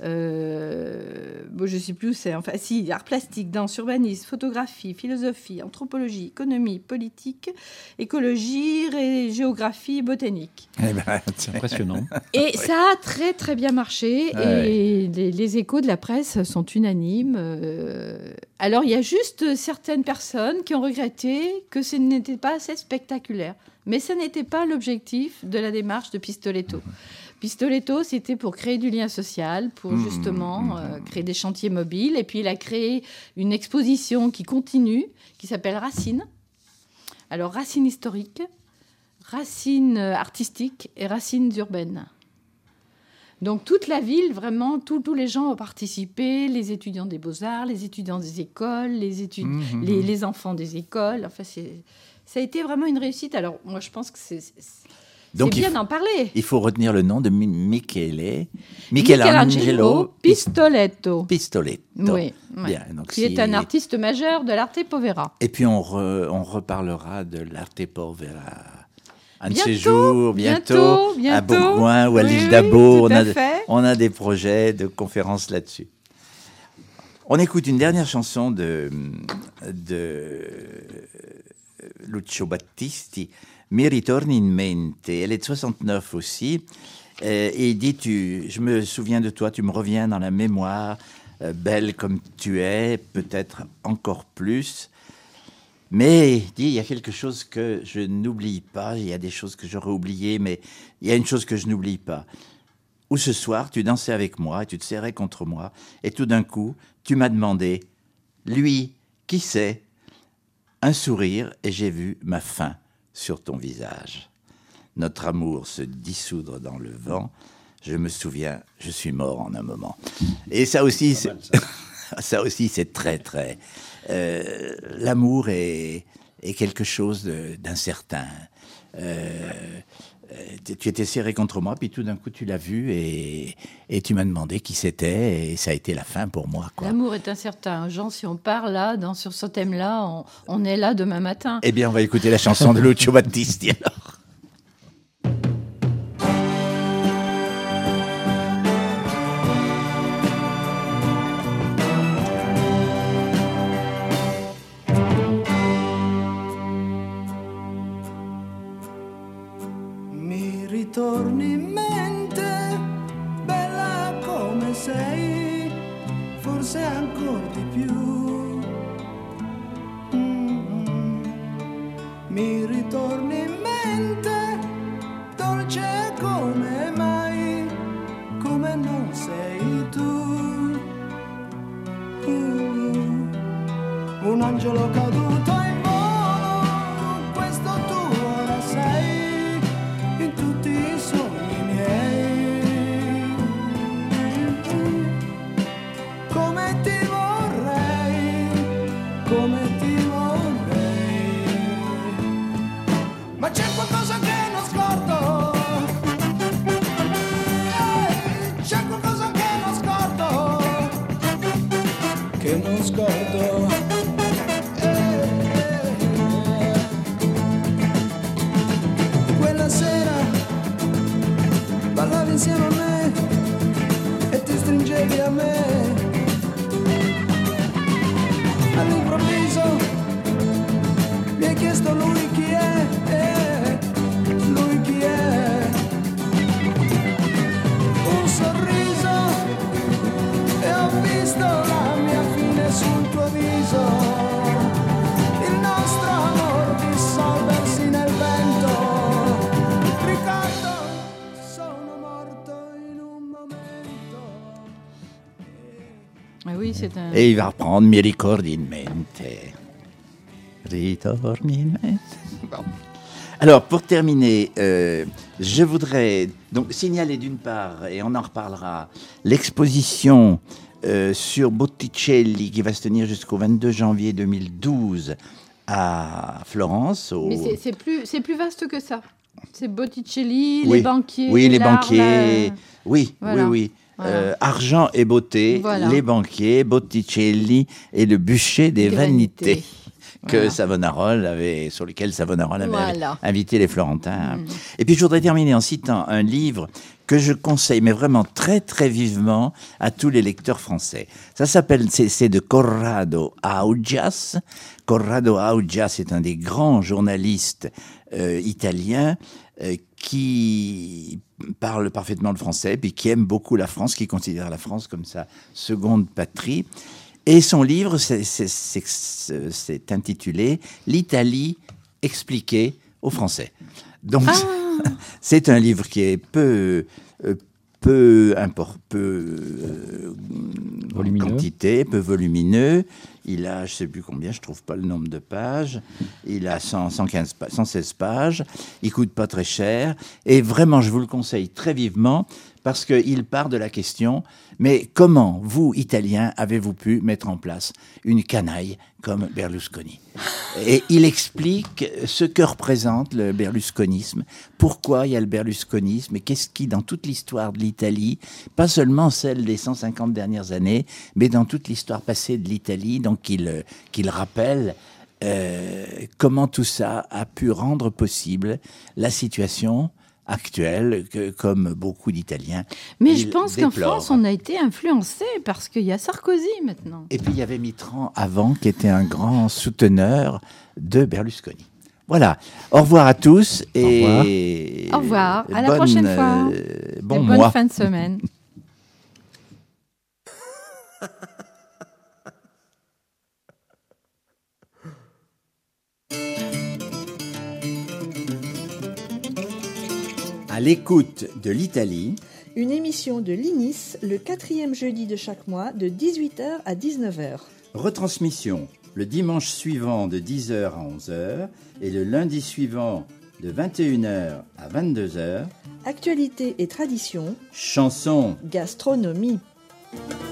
[SPEAKER 3] euh, bon, je ne sais plus où c'est, enfin si, art plastique, danse, urbanisme, photographie, philosophie, anthropologie, économie, politique, écologie, ré- géographie, botanique.
[SPEAKER 1] Eh ben,
[SPEAKER 7] c'est impressionnant.
[SPEAKER 3] Et ouais. Ça a très très bien marché, ouais. Et les, les échos de la presse sont unanimes. Euh, alors il y a juste certaines personnes qui ont regretté que ce n'était pas assez spectaculaire, mais ce n'était pas l'objectif de la démarche de Pistoletto. Pistoletto, c'était pour créer du lien social, pour justement mmh, euh, créer des chantiers mobiles. Et puis, il a créé une exposition qui continue, qui s'appelle Racines. Alors, racines historiques, racines artistiques et racines urbaines. Donc, toute la ville, vraiment, tous les gens ont participé, les étudiants des beaux-arts, les étudiants des écoles, les, études, mmh, les, les enfants des écoles. Enfin, c'est, ça a été vraiment une réussite. Alors, moi, je pense que c'est... c'est
[SPEAKER 1] Donc
[SPEAKER 3] c'est bien
[SPEAKER 1] il,
[SPEAKER 3] d'en parler.
[SPEAKER 1] Il faut retenir le nom de Michele,
[SPEAKER 3] Michelangelo,
[SPEAKER 1] Michelangelo
[SPEAKER 3] Pistoletto.
[SPEAKER 1] Pistoletto.
[SPEAKER 3] Oui,
[SPEAKER 1] bien. Donc
[SPEAKER 3] qui
[SPEAKER 1] si...
[SPEAKER 3] est un artiste majeur de l'arte povera.
[SPEAKER 1] Et puis on, re, on reparlera de l'arte povera un
[SPEAKER 3] bientôt,
[SPEAKER 1] de ces jours, bientôt,
[SPEAKER 3] bientôt, bientôt
[SPEAKER 1] à Bourgoin ou à
[SPEAKER 3] oui,
[SPEAKER 1] l'île
[SPEAKER 3] oui,
[SPEAKER 1] d'Abo. On,
[SPEAKER 3] on
[SPEAKER 1] a des projets de conférences là-dessus. On écoute une dernière chanson de, de Lucio Battisti, Mi ritorni in mente. Elle est de soixante-neuf aussi. Euh, et il dit, tu, je me souviens de toi, tu me reviens dans la mémoire, euh, belle comme tu es, peut-être encore plus. Mais il dit, il y a quelque chose que je n'oublie pas. Il y a des choses que j'aurais oubliées, mais il y a une chose que je n'oublie pas. Où ce soir, tu dansais avec moi, et tu te serrais contre moi, et tout d'un coup, tu m'as demandé, lui, qui c'est ? Un sourire, et j'ai vu ma faim sur ton visage. Notre amour se dissoudre dans le vent. Je me souviens, je suis mort en un moment. Et ça aussi, c'est, ça. ça aussi, c'est très, très... Euh, l'amour est, est quelque chose de, d'incertain. Euh, tu étais serré contre moi, puis tout d'un coup, tu l'as vu et, et tu m'as demandé qui c'était, et ça a été la fin pour moi, quoi.
[SPEAKER 3] L'amour est incertain. Jean, si on part là, dans, sur ce thème-là, on, on est là demain matin.
[SPEAKER 1] Eh bien, on va écouter la chanson de Lucio Battisti, alors.
[SPEAKER 8] Torni in mente, bella ancor di più. Mm-hmm. Mi ritorni in mente, dolce come mai, come non sei tu. Mm-hmm. Un angelo caduto in volo, questo tu ora sei in tutti i sogni miei. Come ti vorrei, come ti vorrei. Ma c'è qualcosa che non scordo, eh, c'è qualcosa che non scordo, che non scordo. Ballavi insieme a me e ti stringevi a me. All'improvviso mi hai chiesto lui chi è, eh, lui chi è. Un sorriso e ho visto la mia fine sul tuo viso. Il nostro amor dissolversi nel vento. Ricordo
[SPEAKER 3] Oui, c'est un...
[SPEAKER 1] Et il va reprendre Mi ricordi in mente. Ritorni in mente. Bon. Alors, pour terminer, euh, je voudrais donc signaler d'une part, et on en reparlera, l'exposition euh, sur Botticelli qui va se tenir jusqu'au vingt-deux janvier deux mille douze à Florence. Au...
[SPEAKER 3] Mais c'est, c'est, plus, c'est plus vaste que ça. C'est Botticelli,
[SPEAKER 1] oui.
[SPEAKER 3] les banquiers.
[SPEAKER 1] Oui, les
[SPEAKER 3] l'art,
[SPEAKER 1] banquiers.
[SPEAKER 3] La...
[SPEAKER 1] Oui,
[SPEAKER 3] voilà.
[SPEAKER 1] oui, oui.
[SPEAKER 3] Voilà.
[SPEAKER 1] Euh, argent et beauté, voilà. Les banquiers, Botticelli et le bûcher des, des vanités, vanités. Que voilà. Savonarola avait, sur lequel Savonarola avait voilà. invité les Florentins. Mmh. Et puis je voudrais terminer en citant un livre que je conseille, mais vraiment très très vivement, à tous les lecteurs français. Ça s'appelle, c'est, c'est de Corrado Augias. Corrado Augias est un des grands journalistes euh, italiens euh, qui parle parfaitement le français, puis qui aime beaucoup la France, qui considère la France comme sa seconde patrie. Et son livre, c'est, c'est, c'est, c'est intitulé « L'Italie expliquée aux Français ». Donc, ah. c'est un livre qui est peu, peu, import, peu euh, volumineux. Quantité, peu volumineux. Il a, je ne sais plus combien, je ne trouve pas le nombre de pages. Il a cent, cent quinze, cent seize pages. Il ne coûte pas très cher. Et vraiment, je vous le conseille très vivement parce qu'il part de la question, mais comment, vous, Italiens, avez-vous pu mettre en place une canaille comme Berlusconi ? Et il explique ce que représente le berlusconisme, pourquoi il y a le berlusconisme, et qu'est-ce qui, dans toute l'histoire de l'Italie, pas seulement celle des cent cinquante dernières années, mais dans toute l'histoire passée de l'Italie, donc qu'il, qu'il rappelle euh, comment tout ça a pu rendre possible la situation actuelle, que, comme beaucoup d'Italiens.
[SPEAKER 3] Mais je pense déplorent. Qu'en France, on a été influencé parce qu'il y a Sarkozy maintenant.
[SPEAKER 1] Et puis il y avait Mitterrand avant, qui était un grand souteneur de Berlusconi. Voilà. Au revoir à tous et
[SPEAKER 3] au revoir. À la prochaine fois.
[SPEAKER 1] Euh, bon
[SPEAKER 3] et
[SPEAKER 1] mois.
[SPEAKER 3] Bonne fin de semaine.
[SPEAKER 1] À l'écoute de l'Italie.
[SPEAKER 2] Une émission de l'I N I S le quatrième jeudi de chaque mois de dix-huit heures à dix-neuf heures.
[SPEAKER 1] Retransmission le dimanche suivant de dix heures à onze heures et le lundi suivant de vingt et une heures à vingt-deux heures.
[SPEAKER 2] Actualité et tradition.
[SPEAKER 1] Chansons.
[SPEAKER 2] Gastronomie.